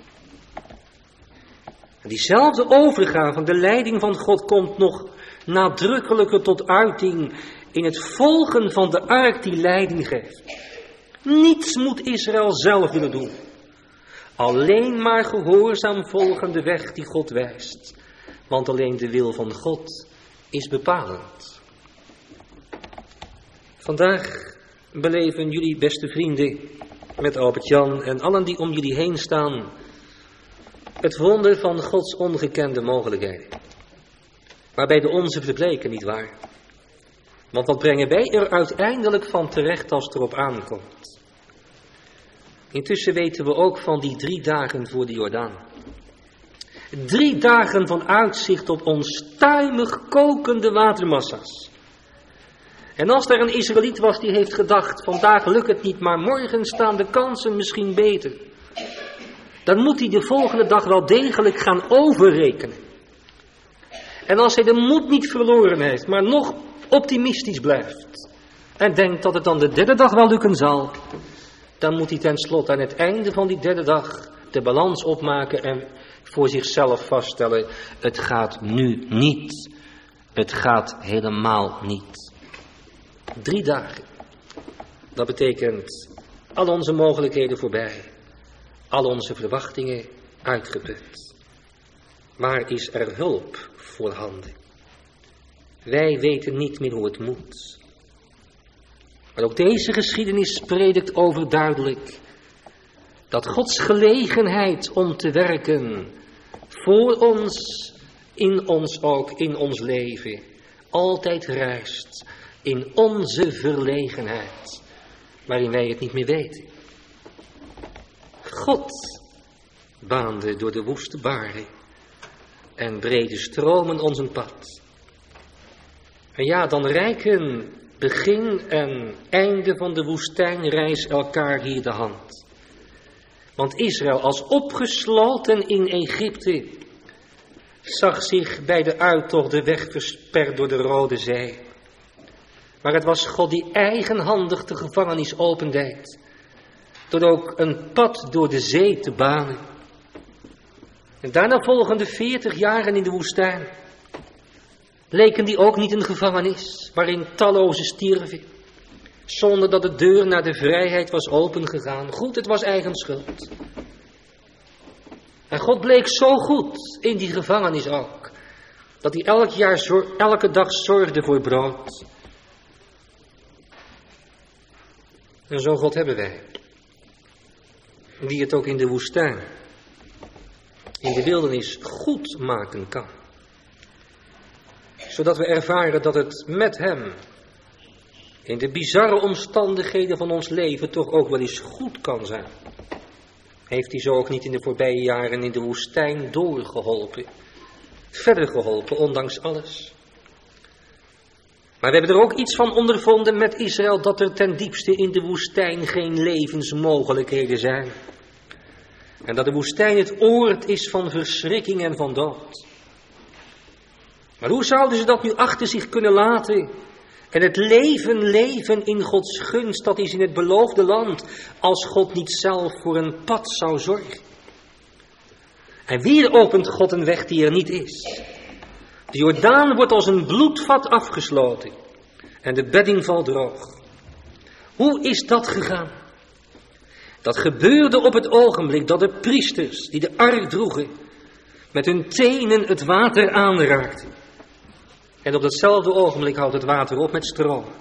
En diezelfde overgave van de leiding van God komt nog nadrukkelijker tot uiting in het volgen van de ark die leiding geeft. Niets moet Israël zelf willen doen. Alleen maar gehoorzaam volgen de weg die God wijst. Want alleen de wil van God is bepalend. Vandaag beleven jullie, beste vrienden, met Albert-Jan en allen die om jullie heen staan, het wonder van Gods ongekende mogelijkheden. Waarbij de onze verbleken, nietwaar? Want wat brengen wij er uiteindelijk van terecht als het erop aankomt? Intussen weten we ook van die drie dagen voor de Jordaan. Drie dagen van uitzicht op onstuimig kokende watermassa's. En als er een Israëliet was die heeft gedacht, vandaag lukt het niet, maar morgen staan de kansen misschien beter. Dan moet hij de volgende dag wel degelijk gaan overrekenen. En als hij de moed niet verloren heeft, maar nog optimistisch blijft. En denkt dat het dan de derde dag wel lukken zal. Dan moet hij tenslotte aan het einde van die derde dag de balans opmaken en voor zichzelf vaststellen. Het gaat nu niet. Het gaat helemaal niet. Drie dagen. Dat betekent al onze mogelijkheden voorbij. Al onze verwachtingen uitgeput. Maar is er hulp voorhanden? Wij weten niet meer hoe het moet. Maar ook deze geschiedenis predikt overduidelijk dat Gods gelegenheid om te werken voor ons, in ons ook, in ons leven, altijd ruist in onze verlegenheid, waarin wij het niet meer weten. God baande door de woeste baren en brede stromen ons een pad. En ja, dan reiken begin en einde van de woestijnreis elkaar hier de hand. Want Israël, als opgesloten in Egypte, zag zich bij de uittocht de weg versperd door de Rode Zee. Maar het was God die eigenhandig de gevangenis opendeed, door ook een pad door de zee te banen. En daarna volgen de veertig jaren in de woestijn. Leken die ook niet een gevangenis, waarin tallozen stierven, zonder dat de deur naar de vrijheid was opengegaan. Goed, het was eigen schuld. En God bleek zo goed in die gevangenis ook, dat hij elk jaar, elke dag zorgde voor brood. En zo'n God hebben wij, die het ook in de woestijn, in de wildernis goed maken kan. Zodat we ervaren dat het met hem in de bizarre omstandigheden van ons leven toch ook wel eens goed kan zijn. Heeft hij zo ook niet in de voorbije jaren in de woestijn doorgeholpen, verder geholpen, ondanks alles. Maar we hebben er ook iets van ondervonden met Israël, dat er ten diepste in de woestijn geen levensmogelijkheden zijn. En dat de woestijn het oord is van verschrikking en van dood. Maar hoe zouden ze dat nu achter zich kunnen laten? En het leven leven in Gods gunst, dat is in het beloofde land, als God niet zelf voor een pad zou zorgen. En weer opent God een weg die er niet is. De Jordaan wordt als een bloedvat afgesloten en de bedding valt droog. Hoe is dat gegaan? Dat gebeurde op het ogenblik dat de priesters die de ark droegen met hun tenen het water aanraakten. En op datzelfde ogenblik houdt het water op met stromen.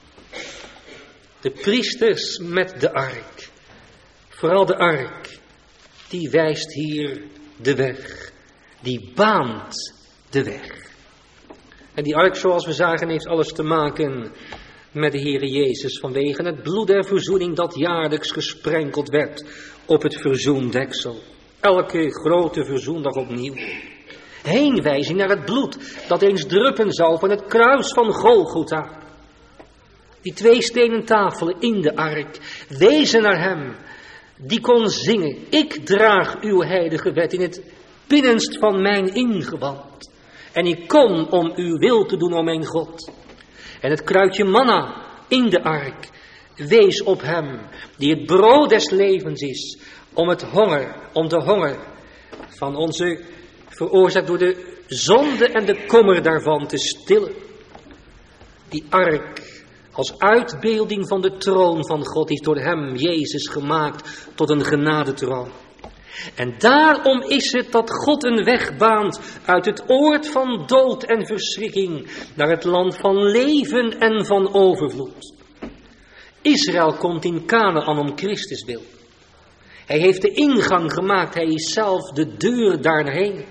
De priesters met de ark, vooral de ark, die wijst hier de weg, die baant de weg. En die ark, zoals we zagen, heeft alles te maken met de Heere Jezus vanwege het bloed der verzoening dat jaarlijks gesprenkeld werd op het verzoendeksel. Elke grote verzoendag opnieuw. Heenwijzing naar het bloed dat eens druppen zal van het kruis van Golgotha. Die twee stenen tafelen in de ark wezen naar hem die kon zingen: ik draag uw heilige wet in het binnenst van mijn ingewand. En ik kom om uw wil te doen, o mijn God. En het kruidje manna in de ark wees op hem die het brood des levens is, om het honger, om de honger van onze, veroorzaakt door de zonde en de kommer daarvan, te stillen. Die ark als uitbeelding van de troon van God is door hem, Jezus, gemaakt tot een genadetroon. En daarom is het dat God een weg baant uit het oord van dood en verschrikking naar het land van leven en van overvloed. Israël komt in Kanaän om Christus wil. Hij heeft de ingang gemaakt, hij is zelf de deur daarheen.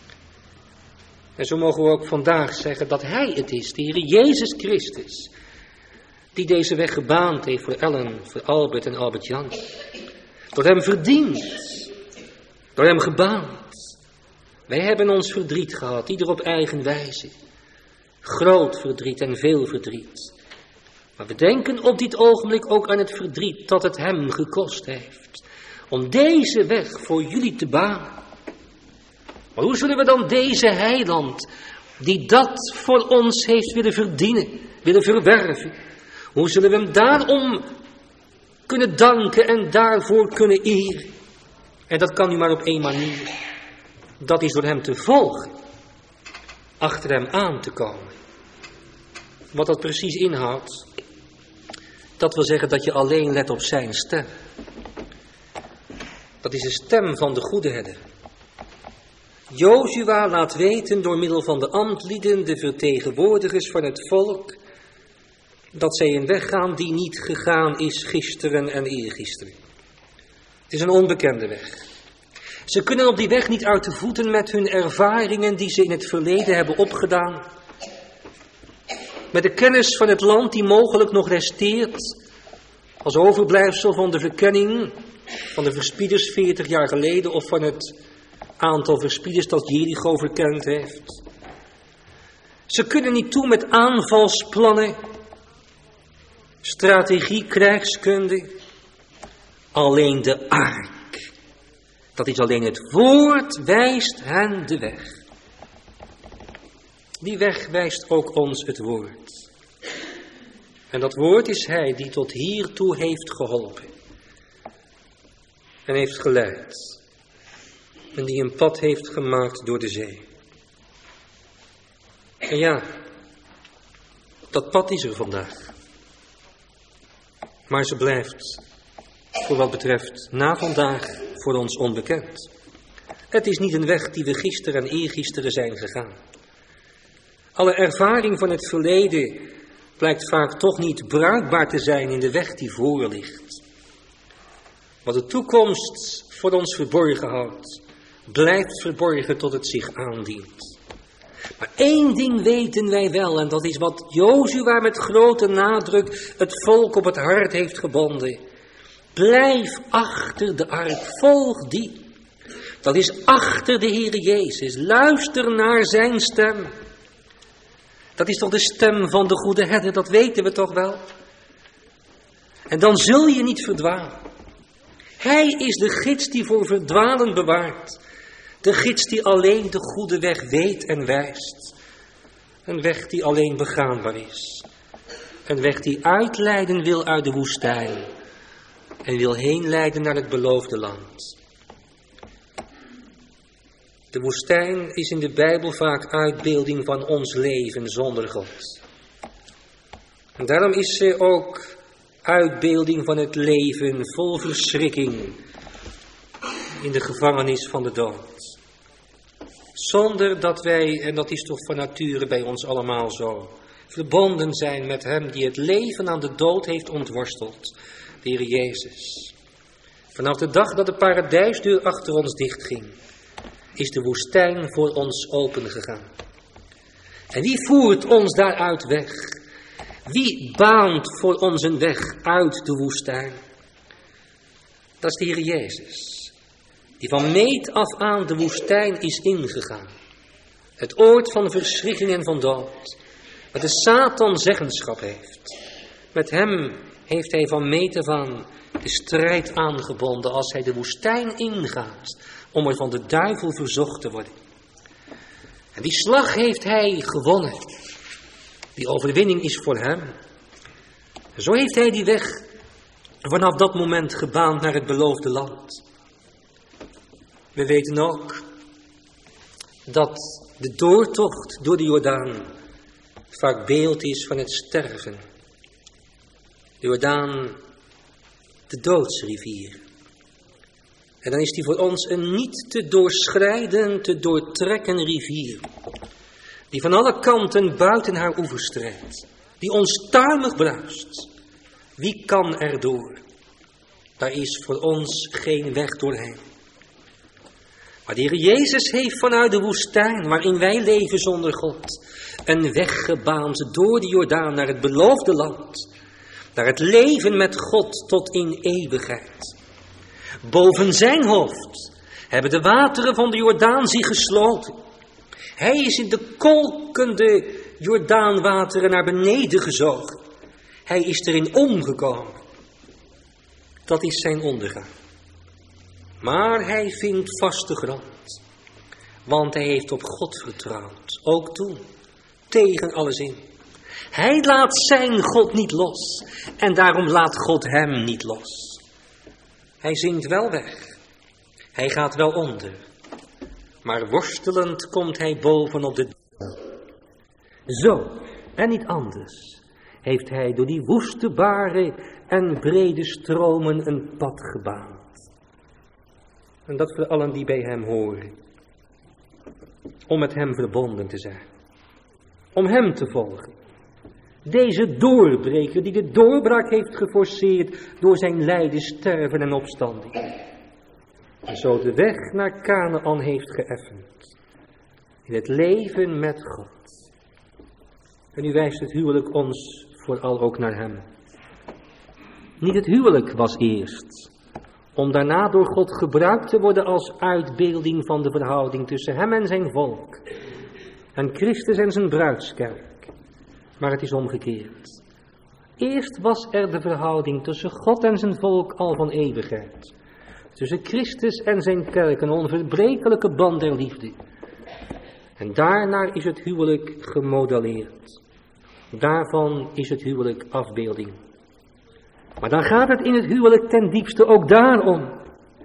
En zo mogen we ook vandaag zeggen dat hij het is, de Heer Jezus Christus, die deze weg gebaand heeft voor Ellen, voor Albert en Albert-Jan. Door hem verdiend, door hem gebaand. Wij hebben ons verdriet gehad, ieder op eigen wijze. Groot verdriet en veel verdriet. Maar we denken op dit ogenblik ook aan het verdriet dat het hem gekost heeft. Om deze weg voor jullie te banen. Maar hoe zullen we dan deze heiland, die dat voor ons heeft willen verdienen, willen verwerven, hoe zullen we hem daarom kunnen danken en daarvoor kunnen eren? En dat kan nu maar op één manier. Dat is door hem te volgen. Achter hem aan te komen. Wat dat precies inhoudt, dat wil zeggen dat je alleen let op zijn stem. Dat is de stem van de goede herder. Jozua laat weten door middel van de ambtlieden, de vertegenwoordigers van het volk, dat zij een weg gaan die niet gegaan is gisteren en eergisteren. Het is een onbekende weg. Ze kunnen op die weg niet uit de voeten met hun ervaringen die ze in het verleden hebben opgedaan. Met de kennis van het land die mogelijk nog resteert, als overblijfsel van de verkenning van de verspieders veertig jaar geleden, of van het aantal verspieders dat Jericho verkend heeft. Ze kunnen niet toe met aanvalsplannen, strategie, krijgskunde. Alleen de ark, dat is alleen het woord, wijst hen de weg. Die weg wijst ook ons het woord. En dat woord is hij die tot hiertoe heeft geholpen. En heeft geleid. En die een pad heeft gemaakt door de zee. En ja, dat pad is er vandaag. Maar ze blijft, voor wat betreft na vandaag, voor ons onbekend. Het is niet een weg die we gisteren en eergisteren zijn gegaan. Alle ervaring van het verleden blijkt vaak toch niet bruikbaar te zijn in de weg die voor ligt. Wat de toekomst voor ons verborgen houdt, blijft verborgen tot het zich aandient. Maar één ding weten wij wel, en dat is wat Jozua met grote nadruk het volk op het hart heeft gebonden. Blijf achter de ark, volg die. Dat is achter de Heere Jezus, luister naar zijn stem. Dat is toch de stem van de goede herder, dat weten we toch wel? En dan zul je niet verdwalen. Hij is de gids die voor verdwalen bewaart. De gids die alleen de goede weg weet en wijst. Een weg die alleen begaanbaar is. Een weg die uitleiden wil uit de woestijn. En wil heen leiden naar het beloofde land. De woestijn is in de Bijbel vaak uitbeelding van ons leven zonder God. En daarom is ze ook uitbeelding van het leven vol verschrikking in de gevangenis van de dood. Zonder dat wij, en dat is toch van nature bij ons allemaal zo, verbonden zijn met hem die het leven aan de dood heeft ontworsteld, de Heer Jezus. Vanaf de dag dat de paradijsdeur achter ons dichtging, is de woestijn voor ons opengegaan. En wie voert ons daaruit weg? Wie baant voor ons een weg uit de woestijn? Dat is de Heer Jezus, die van meet af aan de woestijn is ingegaan. Het oord van verschrikking en van dood, waar de Satan zeggenschap heeft. Met hem heeft hij van meet af aan de strijd aangebonden als hij de woestijn ingaat, om er van de duivel verzocht te worden. En die slag heeft hij gewonnen. Die overwinning is voor hem. En zo heeft hij die weg vanaf dat moment gebaand naar het beloofde land. We weten ook dat de doortocht door de Jordaan vaak beeld is van het sterven. De Jordaan, de doodsrivier. En dan is die voor ons een niet te doorschrijden, te doortrekken rivier. Die van alle kanten buiten haar oever strijdt. Die onstuimig bruist. Wie kan er door? Daar is voor ons geen weg doorheen. Maar de Heer Jezus heeft vanuit de woestijn, waarin wij leven zonder God, een weg gebaand door de Jordaan naar het beloofde land. Naar het leven met God tot in eeuwigheid. Boven zijn hoofd hebben de wateren van de Jordaan zich gesloten. Hij is in de kolkende Jordaanwateren naar beneden gezogen. Hij is erin omgekomen. Dat is zijn ondergang. Maar hij vindt vaste grond. Want hij heeft op God vertrouwd. Ook toen. Tegen alles in. Hij laat zijn God niet los. En daarom laat God hem niet los. Hij zinkt wel weg. Hij gaat wel onder. Maar worstelend komt hij boven op de... Zo, en niet anders, heeft hij door die woeste baren en brede stromen een pad gebaand. En dat voor allen die bij hem horen. Om met hem verbonden te zijn. Om hem te volgen. Deze doorbreker die de doorbraak heeft geforceerd door zijn lijden, sterven en opstanding. En zo de weg naar Kanaan heeft geëffend. In het leven met God. En nu wijst het huwelijk ons vooral ook naar hem. Niet het huwelijk was eerst. Om daarna door God gebruikt te worden als uitbeelding van de verhouding tussen hem en zijn volk. En Christus en zijn bruidskerk. Maar het is omgekeerd. Eerst was er de verhouding tussen God en zijn volk al van eeuwigheid. Tussen Christus en zijn kerk een onverbrekelijke band der liefde. En daarnaar is het huwelijk gemodelleerd. Daarvan is het huwelijk afbeelding. Maar dan gaat het in het huwelijk ten diepste ook daarom.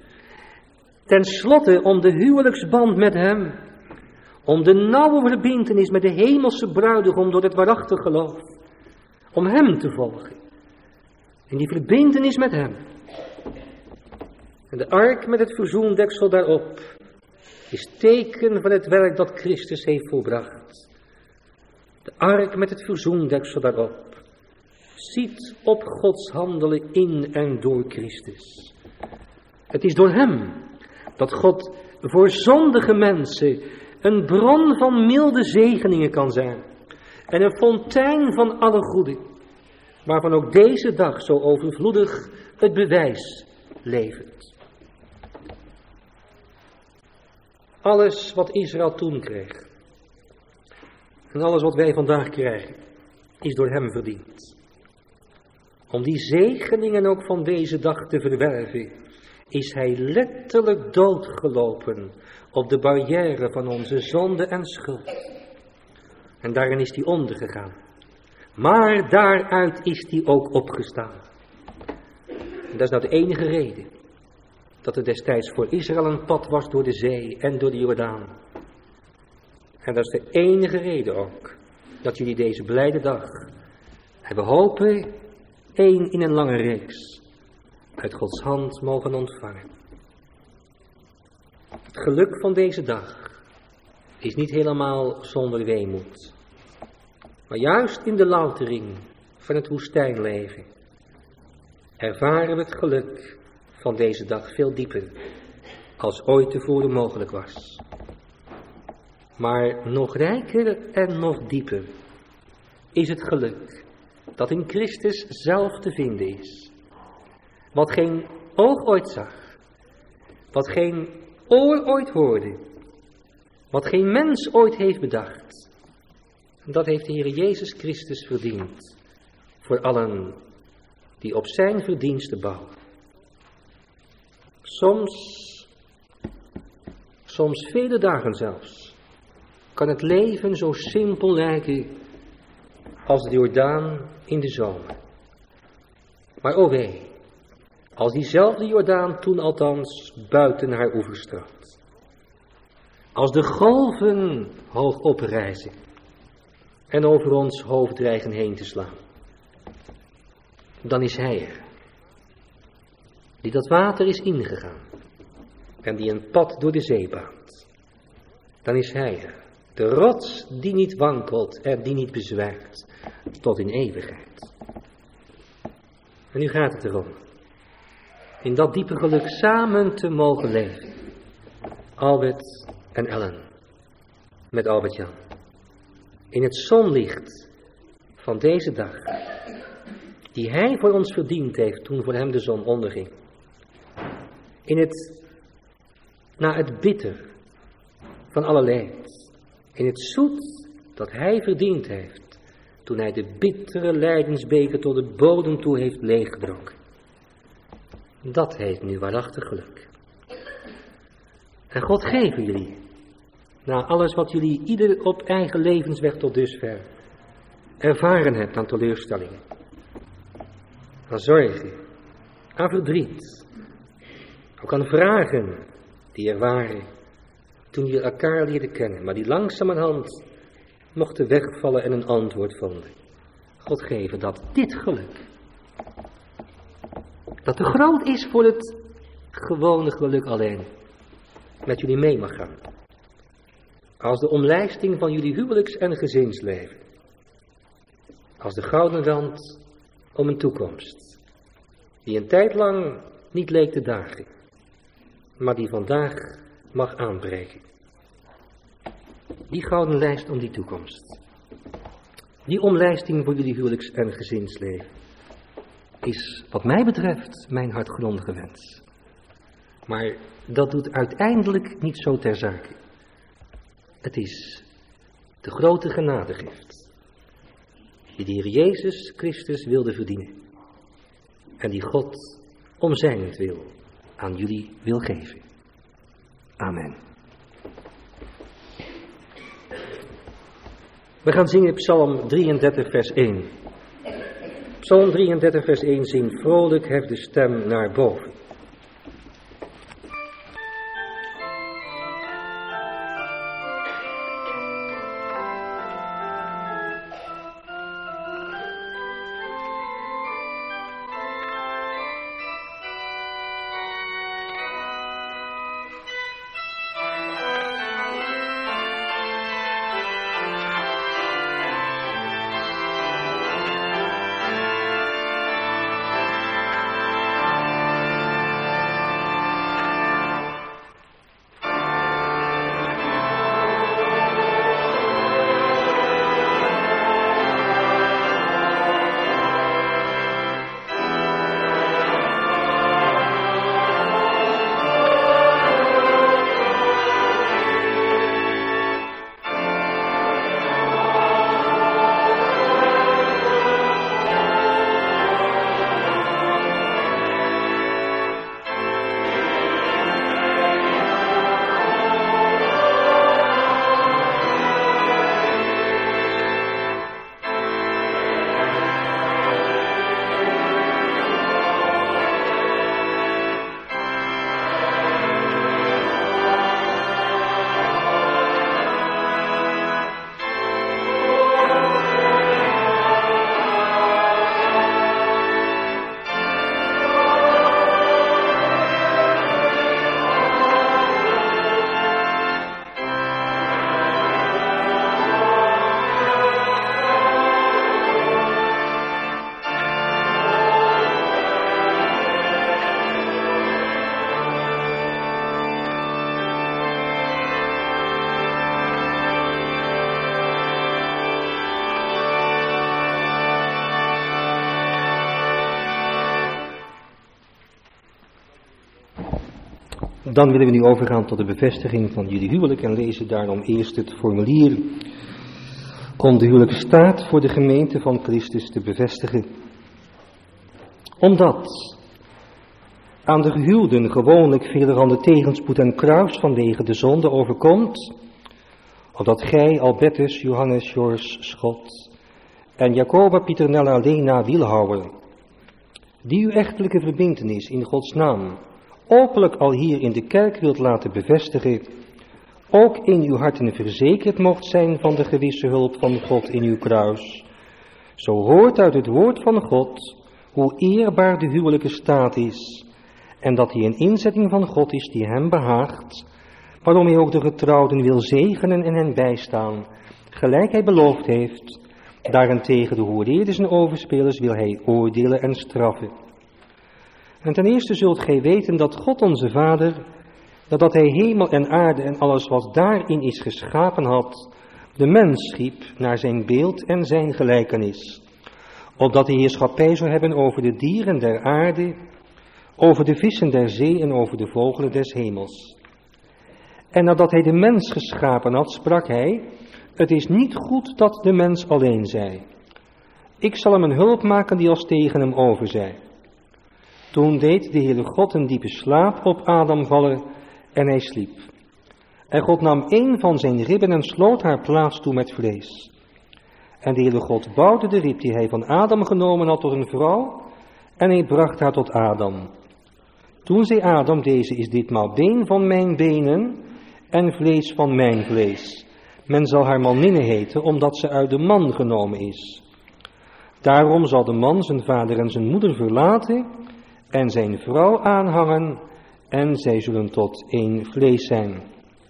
Ten slotte om de huwelijksband met hem. Om de nauwe verbintenis met de hemelse bruidegom door het waarachtig geloof. Om hem te volgen. En die verbintenis met hem. En de ark met het verzoendeksel daarop is teken van het werk dat Christus heeft volbracht. De ark met het verzoendeksel daarop ziet op Gods handelen in en door Christus. Het is door hem dat God voor zondige mensen een bron van milde zegeningen kan zijn. En een fontein van alle goede, waarvan ook deze dag zo overvloedig het bewijs levert. Alles wat Israël toen kreeg, En alles wat wij vandaag krijgen, is door hem verdiend. Om die zegeningen ook van deze dag te verwerven, is hij letterlijk doodgelopen op de barrière van onze zonde en schuld. En daarin is hij ondergegaan. Maar daaruit is hij ook opgestaan. En dat is nou de enige reden dat er destijds voor Israël een pad was door de zee en door de Jordaan. En dat is de enige reden ook dat jullie deze blijde dag hebben hopen, één in een lange reeks, uit Gods hand mogen ontvangen. Het geluk van deze dag is niet helemaal zonder weemoed. Maar juist in de loutering van het woestijnleven ervaren we het geluk van deze dag veel dieper als ooit tevoren mogelijk was. Maar nog rijker en nog dieper is het geluk dat in Christus zelf te vinden is. Wat geen oog ooit zag, wat geen oor ooit hoorde, wat geen mens ooit heeft bedacht. Dat heeft de Heer Jezus Christus verdiend voor allen die op zijn verdiensten bouwen. Soms, soms vele dagen zelfs, kan het leven zo simpel lijken als de Jordaan in de zomer. Maar o wee, als diezelfde Jordaan toen althans buiten haar oevers stroomt. Als de golven hoog oprijzen en over ons hoofd dreigen heen te slaan. Dan is hij er, die dat water is ingegaan en die een pad door de zee baant. Dan is hij er, de rots die niet wankelt en die niet bezwijkt tot in eeuwigheid. En nu gaat het erom, in dat diepe geluk samen te mogen leven. Albert en Ellen, met Albert-Jan. In het zonlicht van deze dag, die hij voor ons verdiend heeft toen voor hem de zon onderging. In het, na het bitter van alle leed, in het zoet dat hij verdiend heeft, toen hij de bittere lijdensbeker tot de bodem toe heeft leeggedronken. Dat heet nu waarachtig geluk. En God geven jullie, na alles wat jullie ieder op eigen levensweg tot dusver ervaren hebt aan teleurstellingen, aan zorgen, aan verdriet, ook aan vragen die er waren toen jullie elkaar leerden kennen, maar die langzamerhand mochten wegvallen en een antwoord vonden. God geven dat dit geluk, dat te groot is voor het gewone geluk alleen, met jullie mee mag gaan. Als de omlijsting van jullie huwelijks- en gezinsleven. Als de gouden rand om een toekomst, die een tijd lang niet leek te dagen, maar die vandaag mag aanbreken. Die gouden lijst om die toekomst. Die omlijsting voor jullie huwelijks- en gezinsleven is wat mij betreft mijn hartgrondige wens. Maar dat doet uiteindelijk niet zo ter zake. Het is de grote genadegift die de Heer Jezus Christus wilde verdienen en die God om zijnentwil aan jullie wil geven. Amen. We gaan zingen Psalm drieëndertig vers één. Psalm drieëndertig vers één zingt: vrolijk hef de stem naar boven. Dan willen we nu overgaan tot de bevestiging van jullie huwelijk en lezen daarom eerst het formulier om de huwelijke staat voor de gemeente van Christus te bevestigen. Omdat aan de gehuwden gewoonlijk velerhande tegenspoed en kruis vanwege de zonde overkomt, opdat gij, Albertus, Johannes, Jors, Schot en Jacoba, Pieternella, Lena, Wielhouwer, die uw echtelijke verbintenis in Gods naam openlijk al hier in de kerk wilt laten bevestigen, ook in uw harten verzekerd mocht zijn van de gewisse hulp van God in uw kruis. Zo hoort uit het woord van God hoe eerbaar de huwelijke staat is, en dat hij een inzetting van God is die hem behaagt, waarom hij ook de getrouwden wil zegenen en hen bijstaan, gelijk hij beloofd heeft. Daarentegen de hoereerders en overspelers wil hij oordelen en straffen. En ten eerste zult gij weten dat God onze Vader, nadat hij hemel en aarde en alles wat daarin is geschapen had, de mens schiep naar zijn beeld en zijn gelijkenis, opdat hij heerschappij zou hebben over de dieren der aarde, over de vissen der zee en over de vogelen des hemels. En nadat hij de mens geschapen had, sprak hij: het is niet goed dat de mens alleen zij. Ik zal hem een hulp maken die als tegen hem over zij. Toen deed de Heere God een diepe slaap op Adam vallen en hij sliep. En God nam een van zijn ribben en sloot haar plaats toe met vlees. En de Heere God bouwde de rib die hij van Adam genomen had tot een vrouw en hij bracht haar tot Adam. Toen zei Adam: deze is ditmaal been van mijn benen en vlees van mijn vlees. Men zal haar maninne heten, omdat ze uit de man genomen is. Daarom zal de man zijn vader en zijn moeder verlaten en zijn vrouw aanhangen, en zij zullen tot één vlees zijn.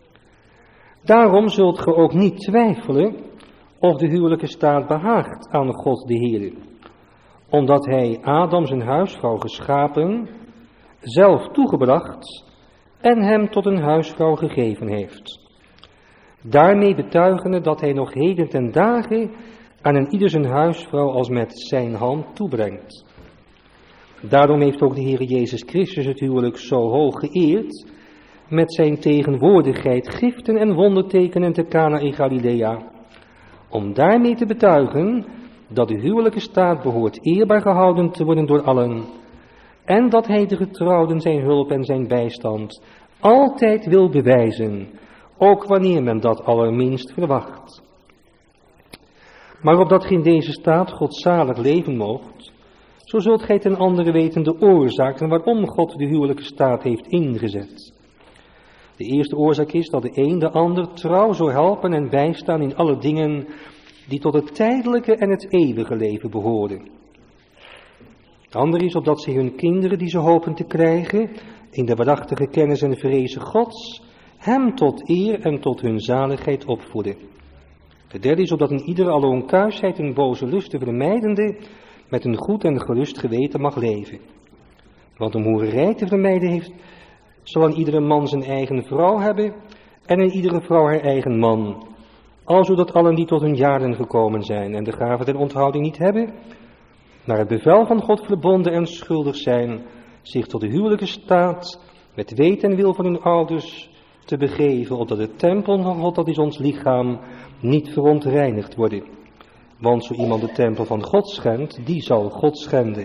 Daarom zult ge ook niet twijfelen of de huwelijke staat behaagt aan God de Heere, omdat hij Adam zijn huisvrouw geschapen, zelf toegebracht en hem tot een huisvrouw gegeven heeft. Daarmee betuigende dat hij nog heden ten dagen aan een ieder zijn huisvrouw als met zijn hand toebrengt. Daarom heeft ook de Heer Jezus Christus het huwelijk zo hoog geëerd, met zijn tegenwoordigheid giften en wondertekenen te Cana in Galilea, om daarmee te betuigen dat de huwelijke staat behoort eerbaar gehouden te worden door allen, en dat hij de getrouwden zijn hulp en zijn bijstand altijd wil bewijzen, ook wanneer men dat allerminst verwacht. Maar opdat ge in deze staat godzalig leven moogt, zo zult gij ten andere weten de oorzaken waarom God de huwelijke staat heeft ingezet. De eerste oorzaak is dat de een de ander trouw zou helpen en bijstaan in alle dingen die tot het tijdelijke en het eeuwige leven behoren. De andere is opdat ze hun kinderen die ze hopen te krijgen in de waarachtige kennis en vrezen Gods, hem tot eer en tot hun zaligheid opvoeden. De derde is opdat een ieder alle onkuisheid en boze lusten vermijdende met een goed en gerust geweten mag leven. Want om hoererij te vermijden heeft, zal aan iedere man zijn eigen vrouw hebben en aan iedere vrouw haar eigen man. Alzo dat allen die tot hun jaren gekomen zijn en de gave der onthouding niet hebben, naar het bevel van God verbonden en schuldig zijn, zich tot de huwelijke staat met weet en wil van hun ouders te begeven, opdat de tempel van God, dat is ons lichaam, niet verontreinigd worden. Want zo iemand de tempel van God schendt, die zal God schenden.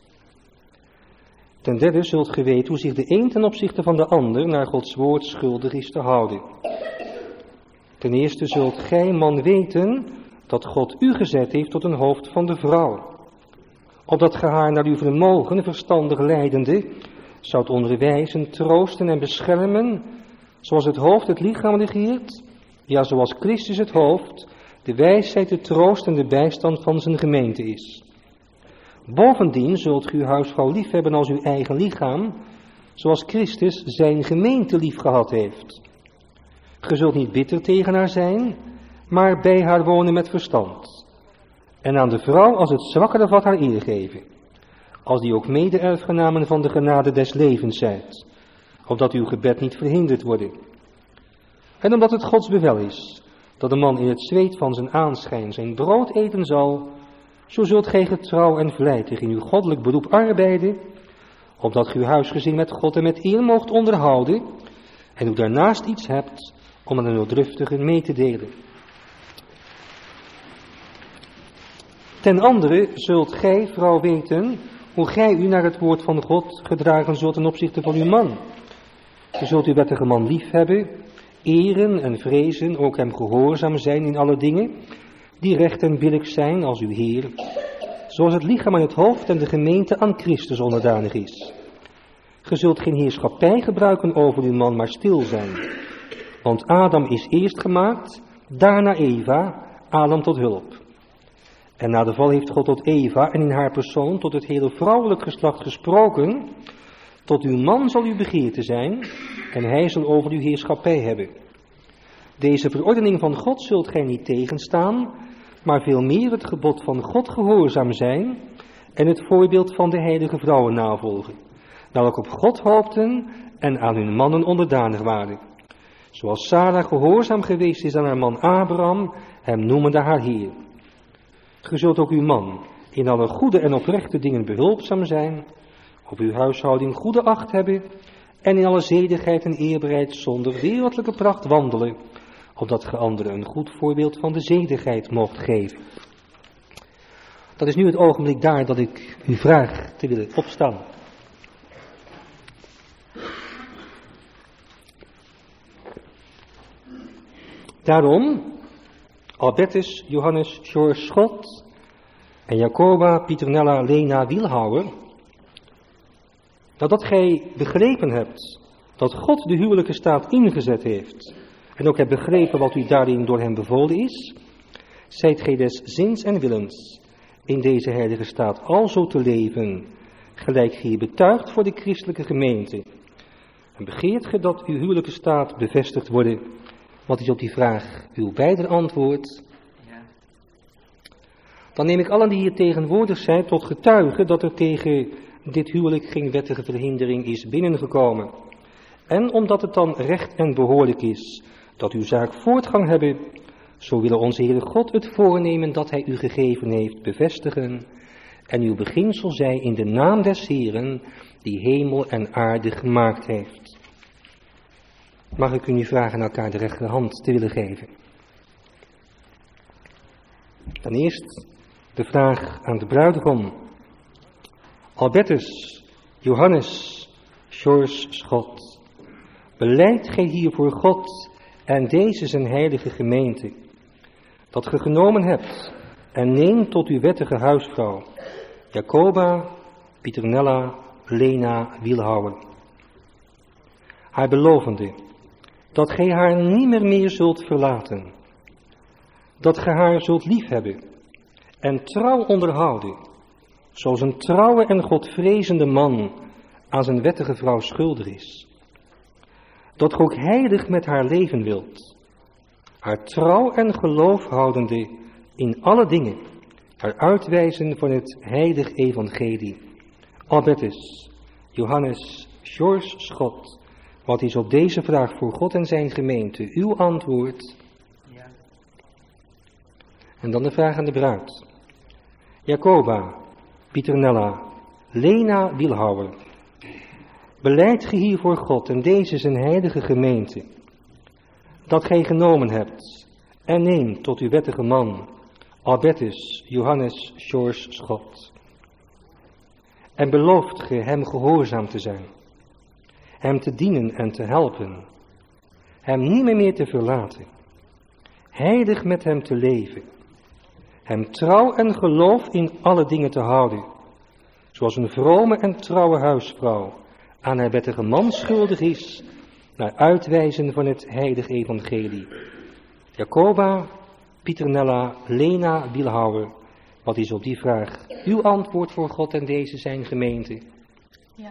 Ten derde zult ge weten hoe zich de een ten opzichte van de ander naar Gods woord schuldig is te houden. Ten eerste zult gij, man, weten dat God u gezet heeft tot een hoofd van de vrouw, opdat ge haar naar uw vermogen verstandig leidende zoudt onderwijzen, troosten en beschermen, zoals het hoofd het lichaam regeert, ja, zoals Christus het hoofd de wijsheid, de troost en de bijstand van zijn gemeente is. Bovendien zult ge uw huisvrouw lief hebben als uw eigen lichaam, zoals Christus zijn gemeente lief gehad heeft. Ge zult niet bitter tegen haar zijn, maar bij haar wonen met verstand. En aan de vrouw als het zwakkere vat haar eer geven, als die ook mede-erfgenamen van de genade des levens zijt, opdat uw gebed niet verhinderd worden. En omdat het Gods bevel is, dat de man in het zweet van zijn aanschijn zijn brood eten zal, zo zult gij getrouw en vlijtig in uw goddelijk beroep arbeiden, opdat ge uw huisgezin met God en met eer moogt onderhouden, en u daarnaast iets hebt om aan de nooddruftigen mee te delen. Ten andere zult gij, vrouw, weten hoe gij u naar het woord van God gedragen zult ten opzichte van uw man. Je zult uw wettige man lief hebben, eren en vrezen, ook hem gehoorzaam zijn in alle dingen, die recht en billijk zijn als uw Heer, zoals het lichaam aan het hoofd en de gemeente aan Christus onderdanig is. Ge zult geen heerschappij gebruiken over uw man, maar stil zijn. Want Adam is eerst gemaakt, daarna Eva, Adam tot hulp. En na de val heeft God tot Eva en in haar persoon tot het hele vrouwelijk geslacht gesproken. Tot uw man zal uw begeerte zijn en hij zal over uw heerschappij hebben. Deze verordening van God zult gij niet tegenstaan, maar veel meer het gebod van God gehoorzaam zijn en het voorbeeld van de heilige vrouwen navolgen. Namelijk op God hoopten en aan hun mannen onderdanig waren. Zoals Sarah gehoorzaam geweest is aan haar man Abraham, hem noemende haar Heer. Ge zult ook uw man in alle goede en oprechte dingen behulpzaam zijn, op uw huishouding goede acht hebben en in alle zedigheid en eerbaarheid zonder wereldlijke pracht wandelen, opdat ge anderen een goed voorbeeld van de zedigheid moogt geven. Dat is nu het ogenblik daar dat ik u vraag te willen opstaan. Daarom, Albertus, Johannes, George Schot en Jacoba, Pieternella, Lena, Wielhouwer, nadat gij begrepen hebt dat God de huwelijke staat ingezet heeft en ook hebt begrepen wat u daarin door hem bevolen is, zijt gij des zins en willens in deze heilige staat alzo te leven, gelijk gij betuigt voor de christelijke gemeente. En begeert ge dat uw huwelijke staat bevestigd worden? Wat is op die vraag uw beider antwoord? Ja. Dan neem ik allen die hier tegenwoordig zijn tot getuige dat er tegen dit huwelijk geen wettige verhindering is binnengekomen. En omdat het dan recht en behoorlijk is dat uw zaak voortgang hebben, zo willen onze Heere God het voornemen dat hij u gegeven heeft bevestigen en uw beginsel zij in de naam des Heeren die hemel en aarde gemaakt heeft. Mag ik u nu vragen elkaar de rechterhand te willen geven? Dan eerst de vraag aan de bruidegom. Albertus, Johannes, George Schot, belijdt gij hier voor God en deze zijn heilige gemeente, dat ge genomen hebt en neemt tot uw wettige huisvrouw, Jacoba, Pieternella, Lena, Wielhouwer, haar belovende, dat gij haar niet meer, meer zult verlaten, dat gij haar zult liefhebben en trouw onderhouden, zoals een trouwe en godvrezende man aan zijn wettige vrouw schuldig is, dat gij ook heilig met haar leven wilt, haar trouw en geloof houdende in alle dingen, haar uitwijzen van het heilig evangelie. Albertus, Johannes, George Schot, wat is op deze vraag voor God en zijn gemeente uw antwoord? Ja. En dan de vraag aan de bruid. Jacoba, Pieternella, Lena, Wielhouwer, belijdt ge hier voor God en deze zijn heilige gemeente, dat gij genomen hebt en neemt tot uw wettige man, Albertus, Johannes, George Schot, en belooft ge hem gehoorzaam te zijn, hem te dienen en te helpen, hem niet meer, meer te verlaten, heilig met hem te leven, hem trouw en geloof in alle dingen te houden, zoals een vrome en trouwe huisvrouw aan haar wettige man schuldig is, naar uitwijzen van het heilig evangelie. Jacoba, Pieternella, Lena, Wielhouwer, wat is op die vraag uw antwoord voor God en deze zijn gemeente? Ja.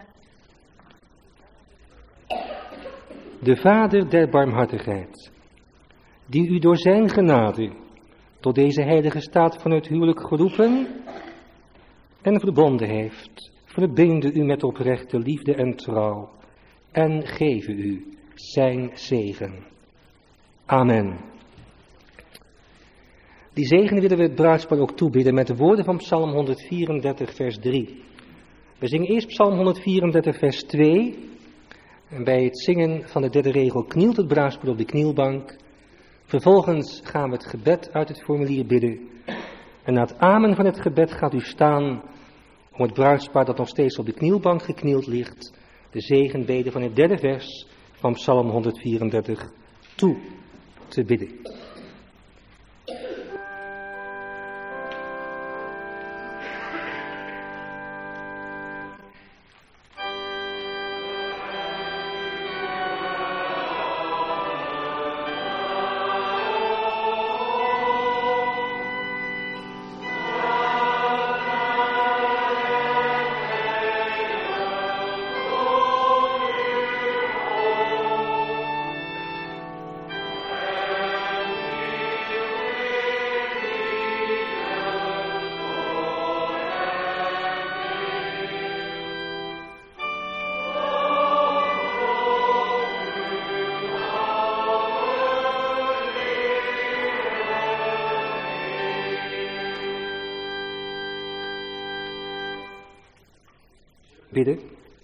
De Vader der barmhartigheid, die u door zijn genade tot deze heilige staat van het huwelijk geroepen en verbonden heeft, verbinde u met oprechte liefde en trouw en geven u zijn zegen. Amen. Die zegen willen we het bruidspaar ook toebidden met de woorden van Psalm honderdvierendertig vers drie. We zingen eerst Psalm honderdvierendertig vers twee. En bij het zingen van de derde regel knielt het bruidspaar op de knielbank. Vervolgens gaan we het gebed uit het formulier bidden. En na het amen van het gebed gaat u staan om het bruidspaar dat nog steeds op de knielbank geknield ligt, de zegenbede van het derde vers van Psalm honderdvierendertig toe te bidden. Bidden.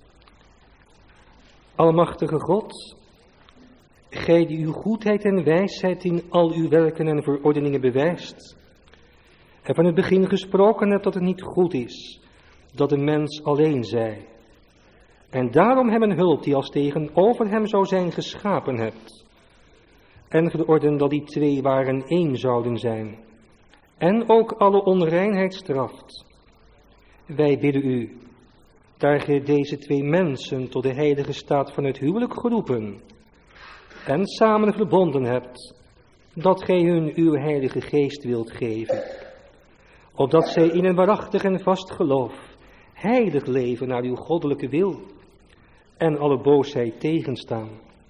Almachtige God, gij die uw goedheid en wijsheid in al uw werken en verordeningen bewijst, en van het begin gesproken hebt dat het niet goed is dat de mens alleen zij, en daarom hem een hulp die als tegenover hem zou zijn geschapen hebt, en verordend dat die twee waren één zouden zijn, en ook alle onreinheid straft. Wij bidden u, daar gij deze twee mensen tot de heilige staat van het huwelijk geroepen en samen verbonden hebt, dat gij hun uw heilige geest wilt geven, opdat zij in een waarachtig en vast geloof heilig leven naar uw goddelijke wil en alle boosheid tegenstaan.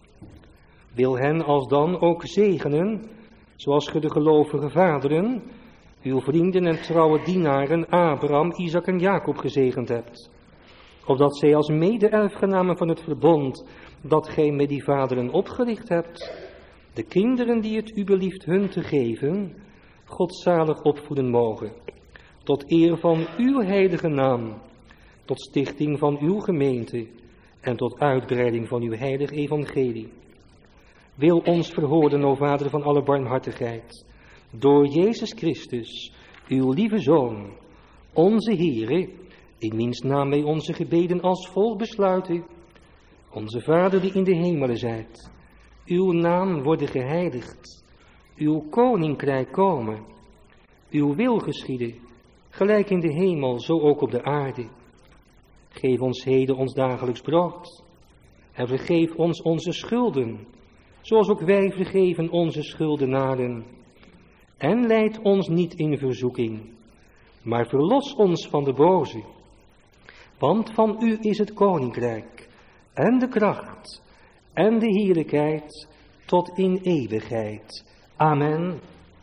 Wil hen alsdan ook zegenen, zoals ge de gelovige vaderen, uw vrienden en trouwe dienaren Abraham, Isaac en Jacob gezegend hebt, opdat zij als mede-erfgenamen van het verbond dat gij met die vaderen opgericht hebt, de kinderen die het u belieft hun te geven, godzalig opvoeden mogen, tot eer van uw heilige naam, tot stichting van uw gemeente en tot uitbreiding van uw heilig evangelie. Wil ons verhoorden, o Vader van alle barmhartigheid, door Jezus Christus, uw lieve Zoon, onze Heere, in wiens naam wij onze gebeden als volgt besluiten. Onze Vader die in de hemelen zijt, uw naam worden geheiligd, uw koninkrijk komen, uw wil geschieden, gelijk in de hemel, zo ook op de aarde. Geef ons heden ons dagelijks brood, en vergeef ons onze schulden, zoals ook wij vergeven onze schuldenaren. En leid ons niet in verzoeking, maar verlos ons van de boze. Want van u is het koninkrijk, en de kracht, en de heerlijkheid, tot in eeuwigheid. Amen.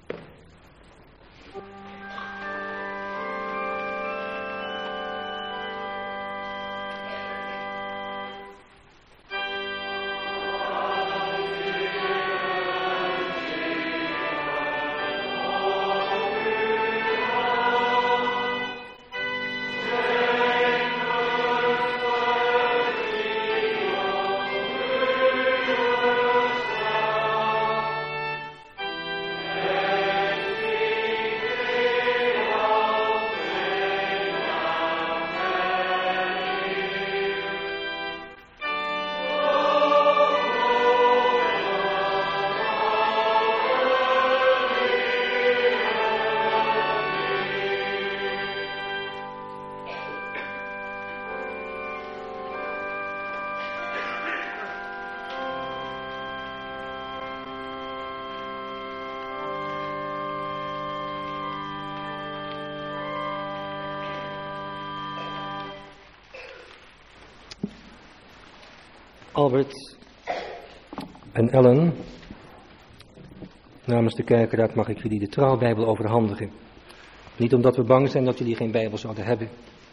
Albert en Ellen, namens de kerkraad mag ik jullie de trouwbijbel overhandigen. Niet omdat we bang zijn dat jullie geen bijbel zouden hebben,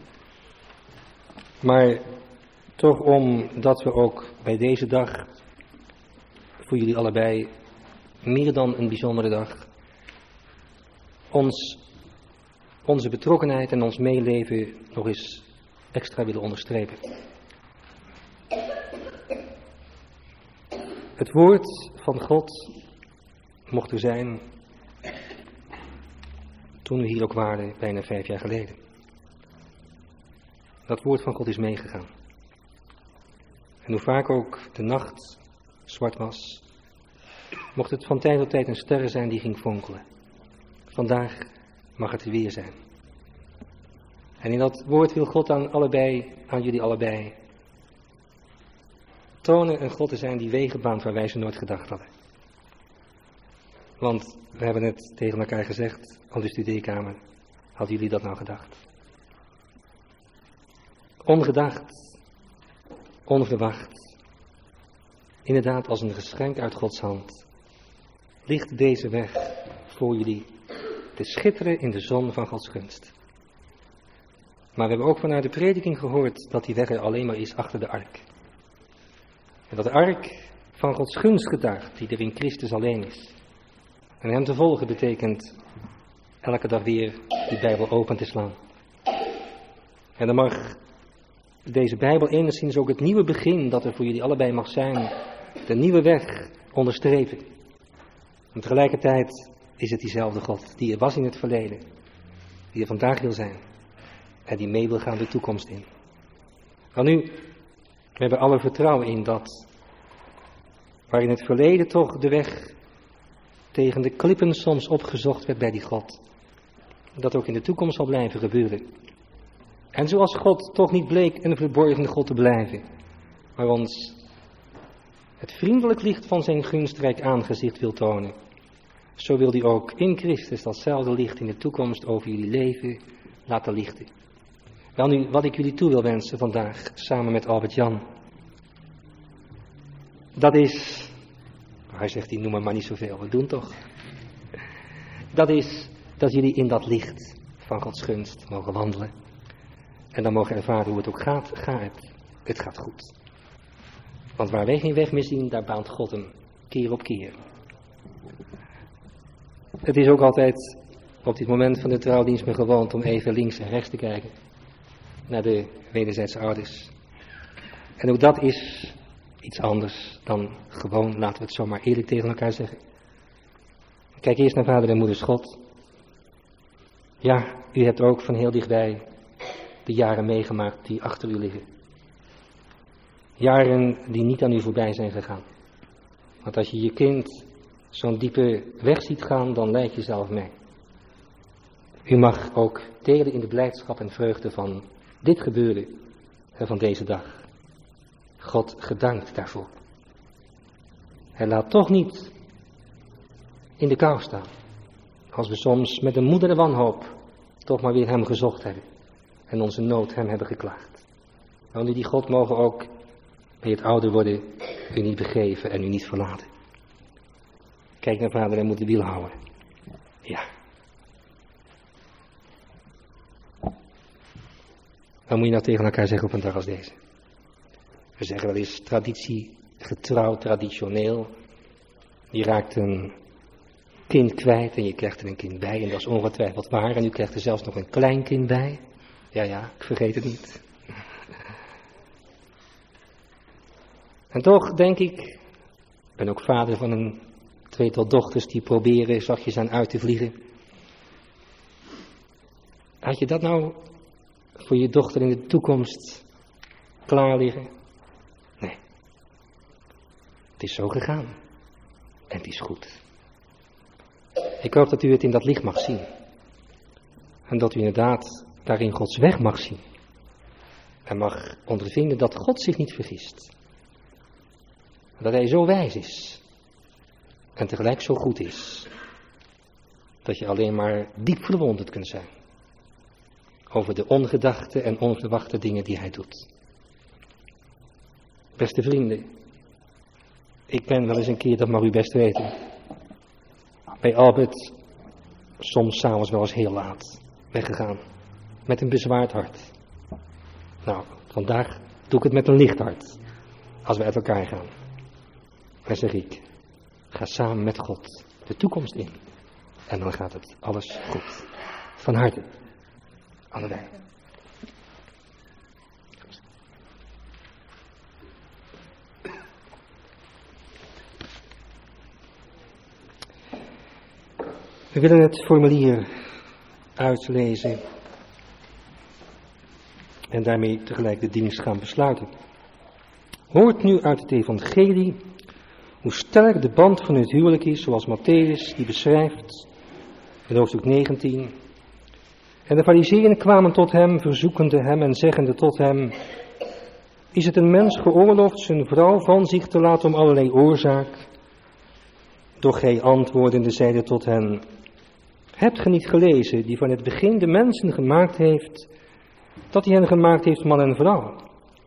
maar toch omdat we ook bij deze dag voor jullie allebei meer dan een bijzondere dag ons, onze betrokkenheid en ons meeleven nog eens extra willen onderstrepen. Het woord van God mocht er zijn toen we hier ook waren, bijna vijf jaar geleden. Dat woord van God is meegegaan. En hoe vaak ook de nacht zwart was, mocht het van tijd tot tijd een ster zijn die ging fonkelen. Vandaag mag het er weer zijn. En in dat woord wil God aan allebei, aan jullie allebei, tonen een God te zijn die wegen baant waar wij ze nooit gedacht hadden. Want we hebben het tegen elkaar gezegd, al de studeerkamer, hadden jullie dat nou gedacht? Ongedacht, onverwacht, inderdaad als een geschenk uit Gods hand, ligt deze weg voor jullie te schitteren in de zon van Gods gunst. Maar we hebben ook vanuit de prediking gehoord dat die weg er alleen maar is achter de ark. En dat de ark van Gods gunst getuigt, die er in Christus alleen is. En hem te volgen betekent elke dag weer die Bijbel open te slaan. En dan mag deze Bijbel enigszins ook het nieuwe begin dat er voor jullie allebei mag zijn, de nieuwe weg onderstrepen. En tegelijkertijd is het diezelfde God die er was in het verleden, die er vandaag wil zijn en die mee wil gaan de toekomst in. Maar nu, we hebben alle vertrouwen in dat, waar in het verleden toch de weg tegen de klippen soms opgezocht werd bij die God, dat ook in de toekomst zal blijven gebeuren. En zoals God toch niet bleek een verborgene God te blijven, maar ons het vriendelijk licht van zijn gunstrijk aangezicht wil tonen, zo wil hij ook in Christus datzelfde licht in de toekomst over jullie leven laten lichten. Wel nu, wat ik jullie toe wil wensen vandaag, samen met Albert-Jan, dat is, hij zegt, die noem maar, maar niet zoveel, we doen toch. Dat is dat jullie in dat licht van Gods gunst mogen wandelen. En dan mogen ervaren hoe het ook gaat, ga het. Het gaat goed. Want waar wij geen weg meer zien, daar baant God hem keer op keer. Het is ook altijd op dit moment van de trouwdienst me gewoond om even links en rechts te kijken. Naar de wederzijdse ouders. En ook dat is iets anders dan gewoon, laten we het zomaar eerlijk tegen elkaar zeggen. Kijk eerst naar vader en moeder God. Ja, u hebt ook van heel dichtbij de jaren meegemaakt die achter u liggen. Jaren die niet aan u voorbij zijn gegaan. Want als je je kind zo'n diepe weg ziet gaan, dan leid je zelf mee. U mag ook delen in de blijdschap en vreugde van dit gebeuren en van deze dag. God gedankt daarvoor. Hij laat toch niet in de kou staan. Als we soms met een moeder en wanhoop toch maar weer hem gezocht hebben. En onze nood hem hebben geklaagd. Maar nu die God mogen ook bij het ouder worden u niet begeven en u niet verlaten. Kijk naar vader en moeder wiel houden. Ja. Wat moet je nou tegen elkaar zeggen op een dag als deze? We zeggen wel eens traditiegetrouw, traditioneel. Je raakt een kind kwijt en je krijgt er een kind bij. En dat is ongetwijfeld waar. En u krijgt er zelfs nog een kleinkind bij. Ja, ja, ik vergeet het niet. En toch denk ik, ik ben ook vader van een tweetal dochters die proberen zachtjes aan uit te vliegen. Had je dat nou voor je dochter in de toekomst klaar liggen? Nee. Het is zo gegaan. En het is goed. Ik hoop dat u het in dat licht mag zien. En dat u inderdaad daarin Gods weg mag zien. En mag ondervinden dat God zich niet vergist. Dat hij zo wijs is. En tegelijk zo goed is. Dat je alleen maar diep verwonderd kunt zijn. Over de ongedachte en onverwachte dingen die hij doet. Beste vrienden. Ik ben wel eens een keer, dat mag u best weten. Bij Albert. Soms s'avonds wel eens heel laat. Weggegaan. Met een bezwaard hart. Nou, vandaag doe ik het met een licht hart. Als we uit elkaar gaan. Dan zeg ik. Ga samen met God de toekomst in. En dan gaat het alles goed. Van harte. Allebei. We willen het formulier uitlezen en daarmee tegelijk de dienst gaan besluiten. Hoort nu uit het evangelie hoe sterk de band van het huwelijk is, zoals Matthäus die beschrijft in hoofdstuk negentien. En de farizeeën kwamen tot hem, verzoekende hem en zeggende tot hem: is het een mens geoorloofd zijn vrouw van zich te laten om allerlei oorzaak? Doch hij antwoordende zeide tot hen: hebt ge niet gelezen, die van het begin de mensen gemaakt heeft, dat hij hen gemaakt heeft man en vrouw?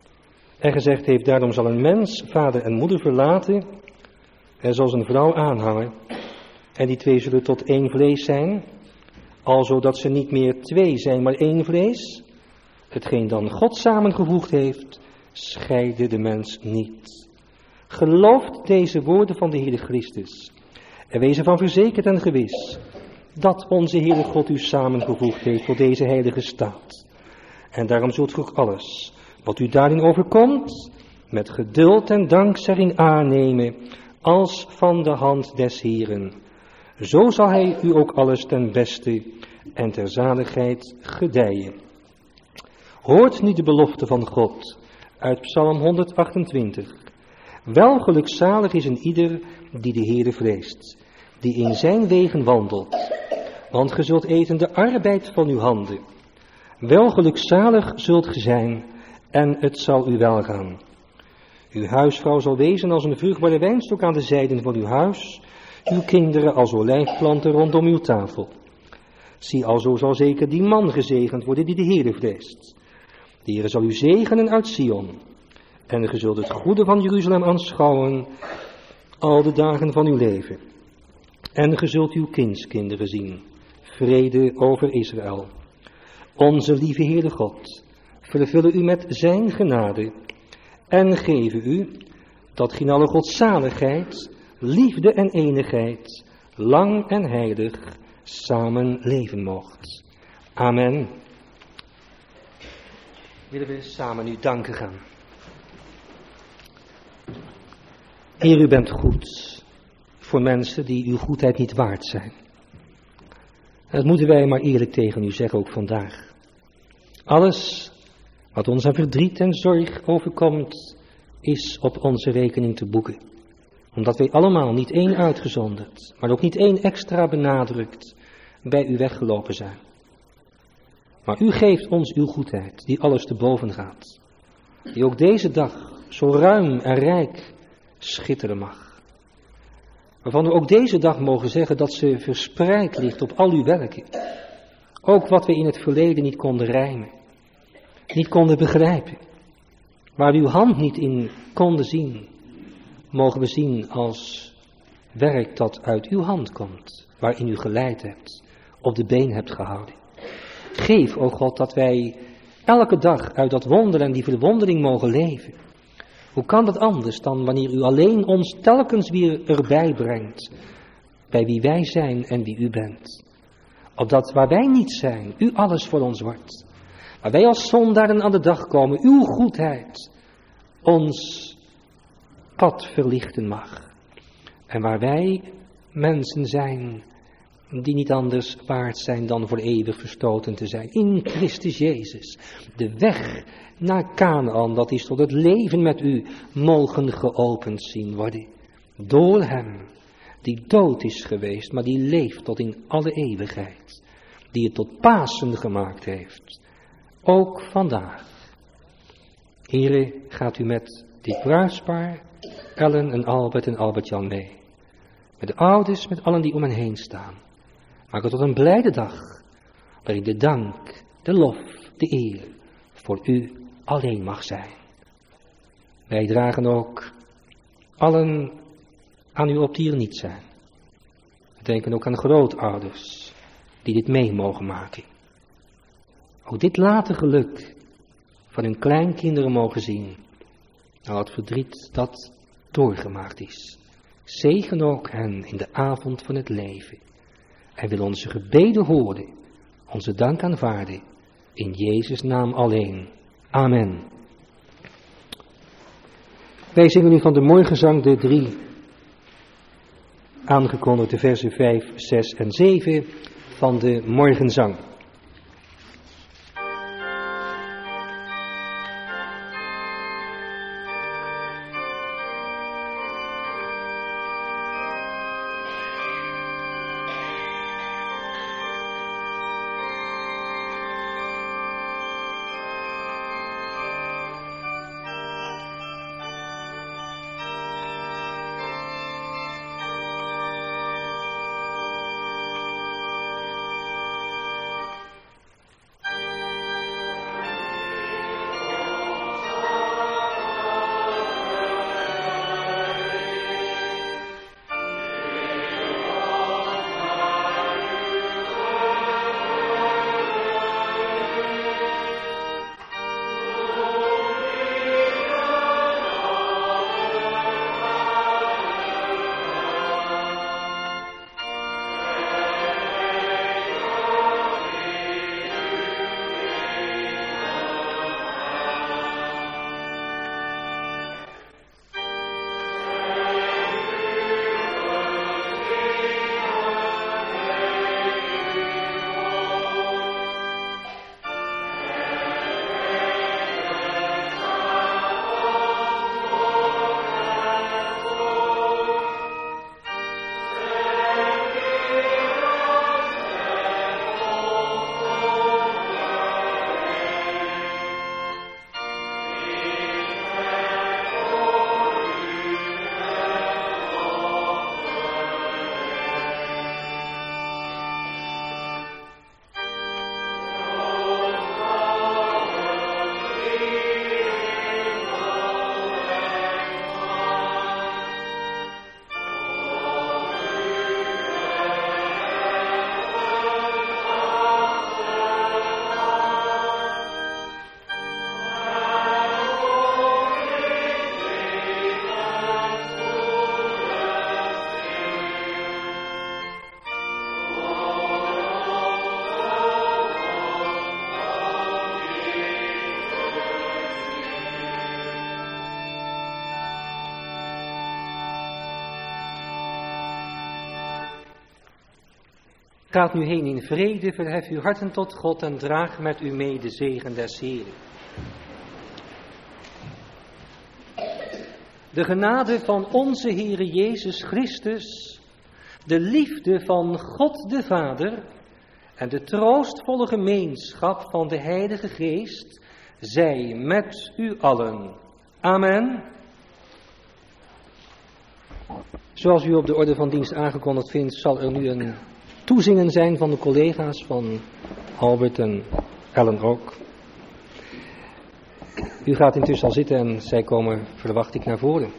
En gezegd heeft, daarom zal een mens vader en moeder verlaten, en zal zijn vrouw aanhangen, en die twee zullen tot één vlees zijn, alzo dat ze niet meer twee zijn, maar één vlees. Hetgeen dan God samengevoegd heeft, scheide de mens niet. Gelooft deze woorden van de Heere Christus, en wees ervan verzekerd en gewis, dat onze Heere God u samengevoegd heeft voor deze heilige staat. En daarom zult u ook alles, wat u daarin overkomt, met geduld en dankzegging aannemen, als van de hand des Heeren. Zo zal hij u ook alles ten beste en ter zaligheid gedijen. Hoort nu de belofte van God uit Psalm honderdachtentwintig. Wel gelukzalig is een ieder die de Heere vreest, die in zijn wegen wandelt. Want ge zult eten de arbeid van uw handen. Wel gelukzalig zult ge zijn, en het zal u wel gaan. Uw huisvrouw zal wezen als een vruchtbare wijnstok aan de zijden van uw huis, uw kinderen als olijfplanten rondom uw tafel. Zie, alzo zal zeker die man gezegend worden die de Heere vreest. De Heere zal u zegenen uit Sion, en ge zult het goede van Jeruzalem aanschouwen al de dagen van uw leven. En ge zult uw kindskinderen zien. Vrede over Israël. Onze lieve Heere God, vervullen u met zijn genade en geven u dat geen alle godzaligheid, liefde en enigheid, lang en heilig samen leven mocht. Amen. Willen we samen u danken gaan. Heer, u bent goed voor mensen die uw goedheid niet waard zijn. Dat moeten wij maar eerlijk tegen u zeggen, ook vandaag. Alles wat ons aan verdriet en zorg overkomt, is op onze rekening te boeken. Omdat wij allemaal niet één uitgezonderd, maar ook niet één extra benadrukt, bij u weggelopen zijn. Maar u geeft ons uw goedheid, die alles te boven gaat. Die ook deze dag zo ruim en rijk schitteren mag. Waarvan we ook deze dag mogen zeggen dat ze verspreid ligt op al uw werken. Ook wat we in het verleden niet konden rijmen, niet konden begrijpen, waar we uw hand niet in konden zien, mogen we zien als werk dat uit uw hand komt, waarin u geleid hebt, op de been hebt gehouden. Geef, o God, dat wij elke dag uit dat wonder en die verwondering mogen leven. Hoe kan dat anders dan wanneer u alleen ons telkens weer erbij brengt, bij wie wij zijn en wie u bent. Opdat waar wij niet zijn, u alles voor ons wordt. Waar wij als zondaren aan de dag komen, uw goedheid ons pad verlichten mag. En waar wij mensen zijn die niet anders waard zijn dan voor eeuwig verstoten te zijn. In Christus Jezus. De weg naar Kanaan, dat is tot het leven met u, mogen geopend zien worden. Door hem, die dood is geweest, maar die leeft tot in alle eeuwigheid. Die het tot Pasen gemaakt heeft. Ook vandaag. Here, gaat u met dit bruidspaar, Ellen en Albert en Albert-Jan mee. Met de ouders, met allen die om hen heen staan. Maak het tot een blijde dag, waarin de dank, de lof, de eer voor u alleen mag zijn. Wij dragen ook allen aan u op die er niet zijn. We denken ook aan grootouders die dit mee mogen maken. Ook dit late geluk van hun kleinkinderen mogen zien. Nou, het verdriet dat doorgemaakt is. Zegen ook hen in de avond van het leven. En wil onze gebeden horen, onze dank aanvaarden, in Jezus' naam alleen. Amen. Wij zingen nu van de Morgenzang de drie aangekondigd de versen vijf, zes en zeven van de morgenzang. Gaat nu heen in vrede, verhef uw harten tot God en draag met u mee de zegen des Heeren. De genade van onze Heere Jezus Christus, de liefde van God de Vader en de troostvolle gemeenschap van de Heilige Geest, zij met u allen. Amen. Zoals u op de orde van dienst aangekondigd vindt, zal er nu een toezingen zijn van de collega's van Albert en Ellen ook. U gaat intussen al zitten en zij komen, verwacht ik, naar voren.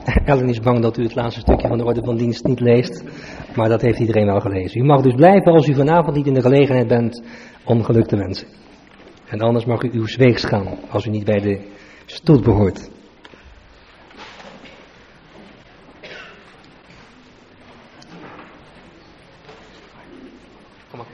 Ellen is bang dat u het laatste stukje van de orde van dienst niet leest, maar dat heeft iedereen wel gelezen. U mag dus blijven als u vanavond niet in de gelegenheid bent om geluk te wensen. En anders mag u uw weegs gaan als u niet bij de stoet behoort. Kom maar.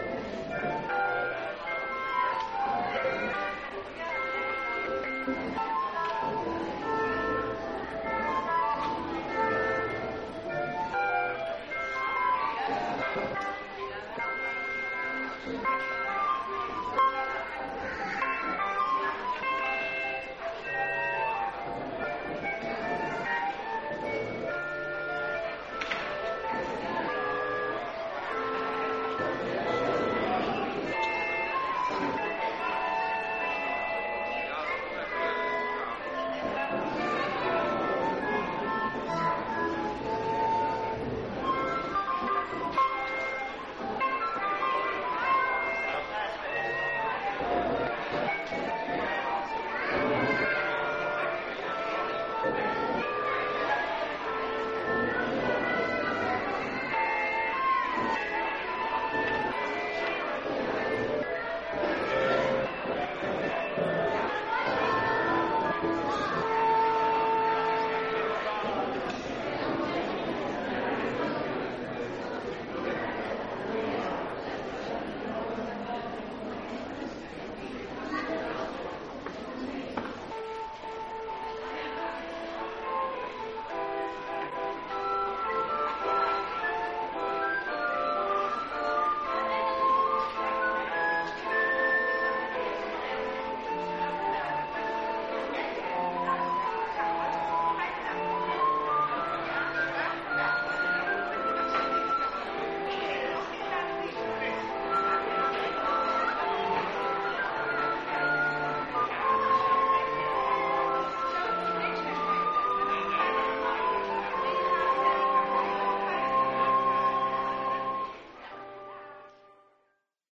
Thank you.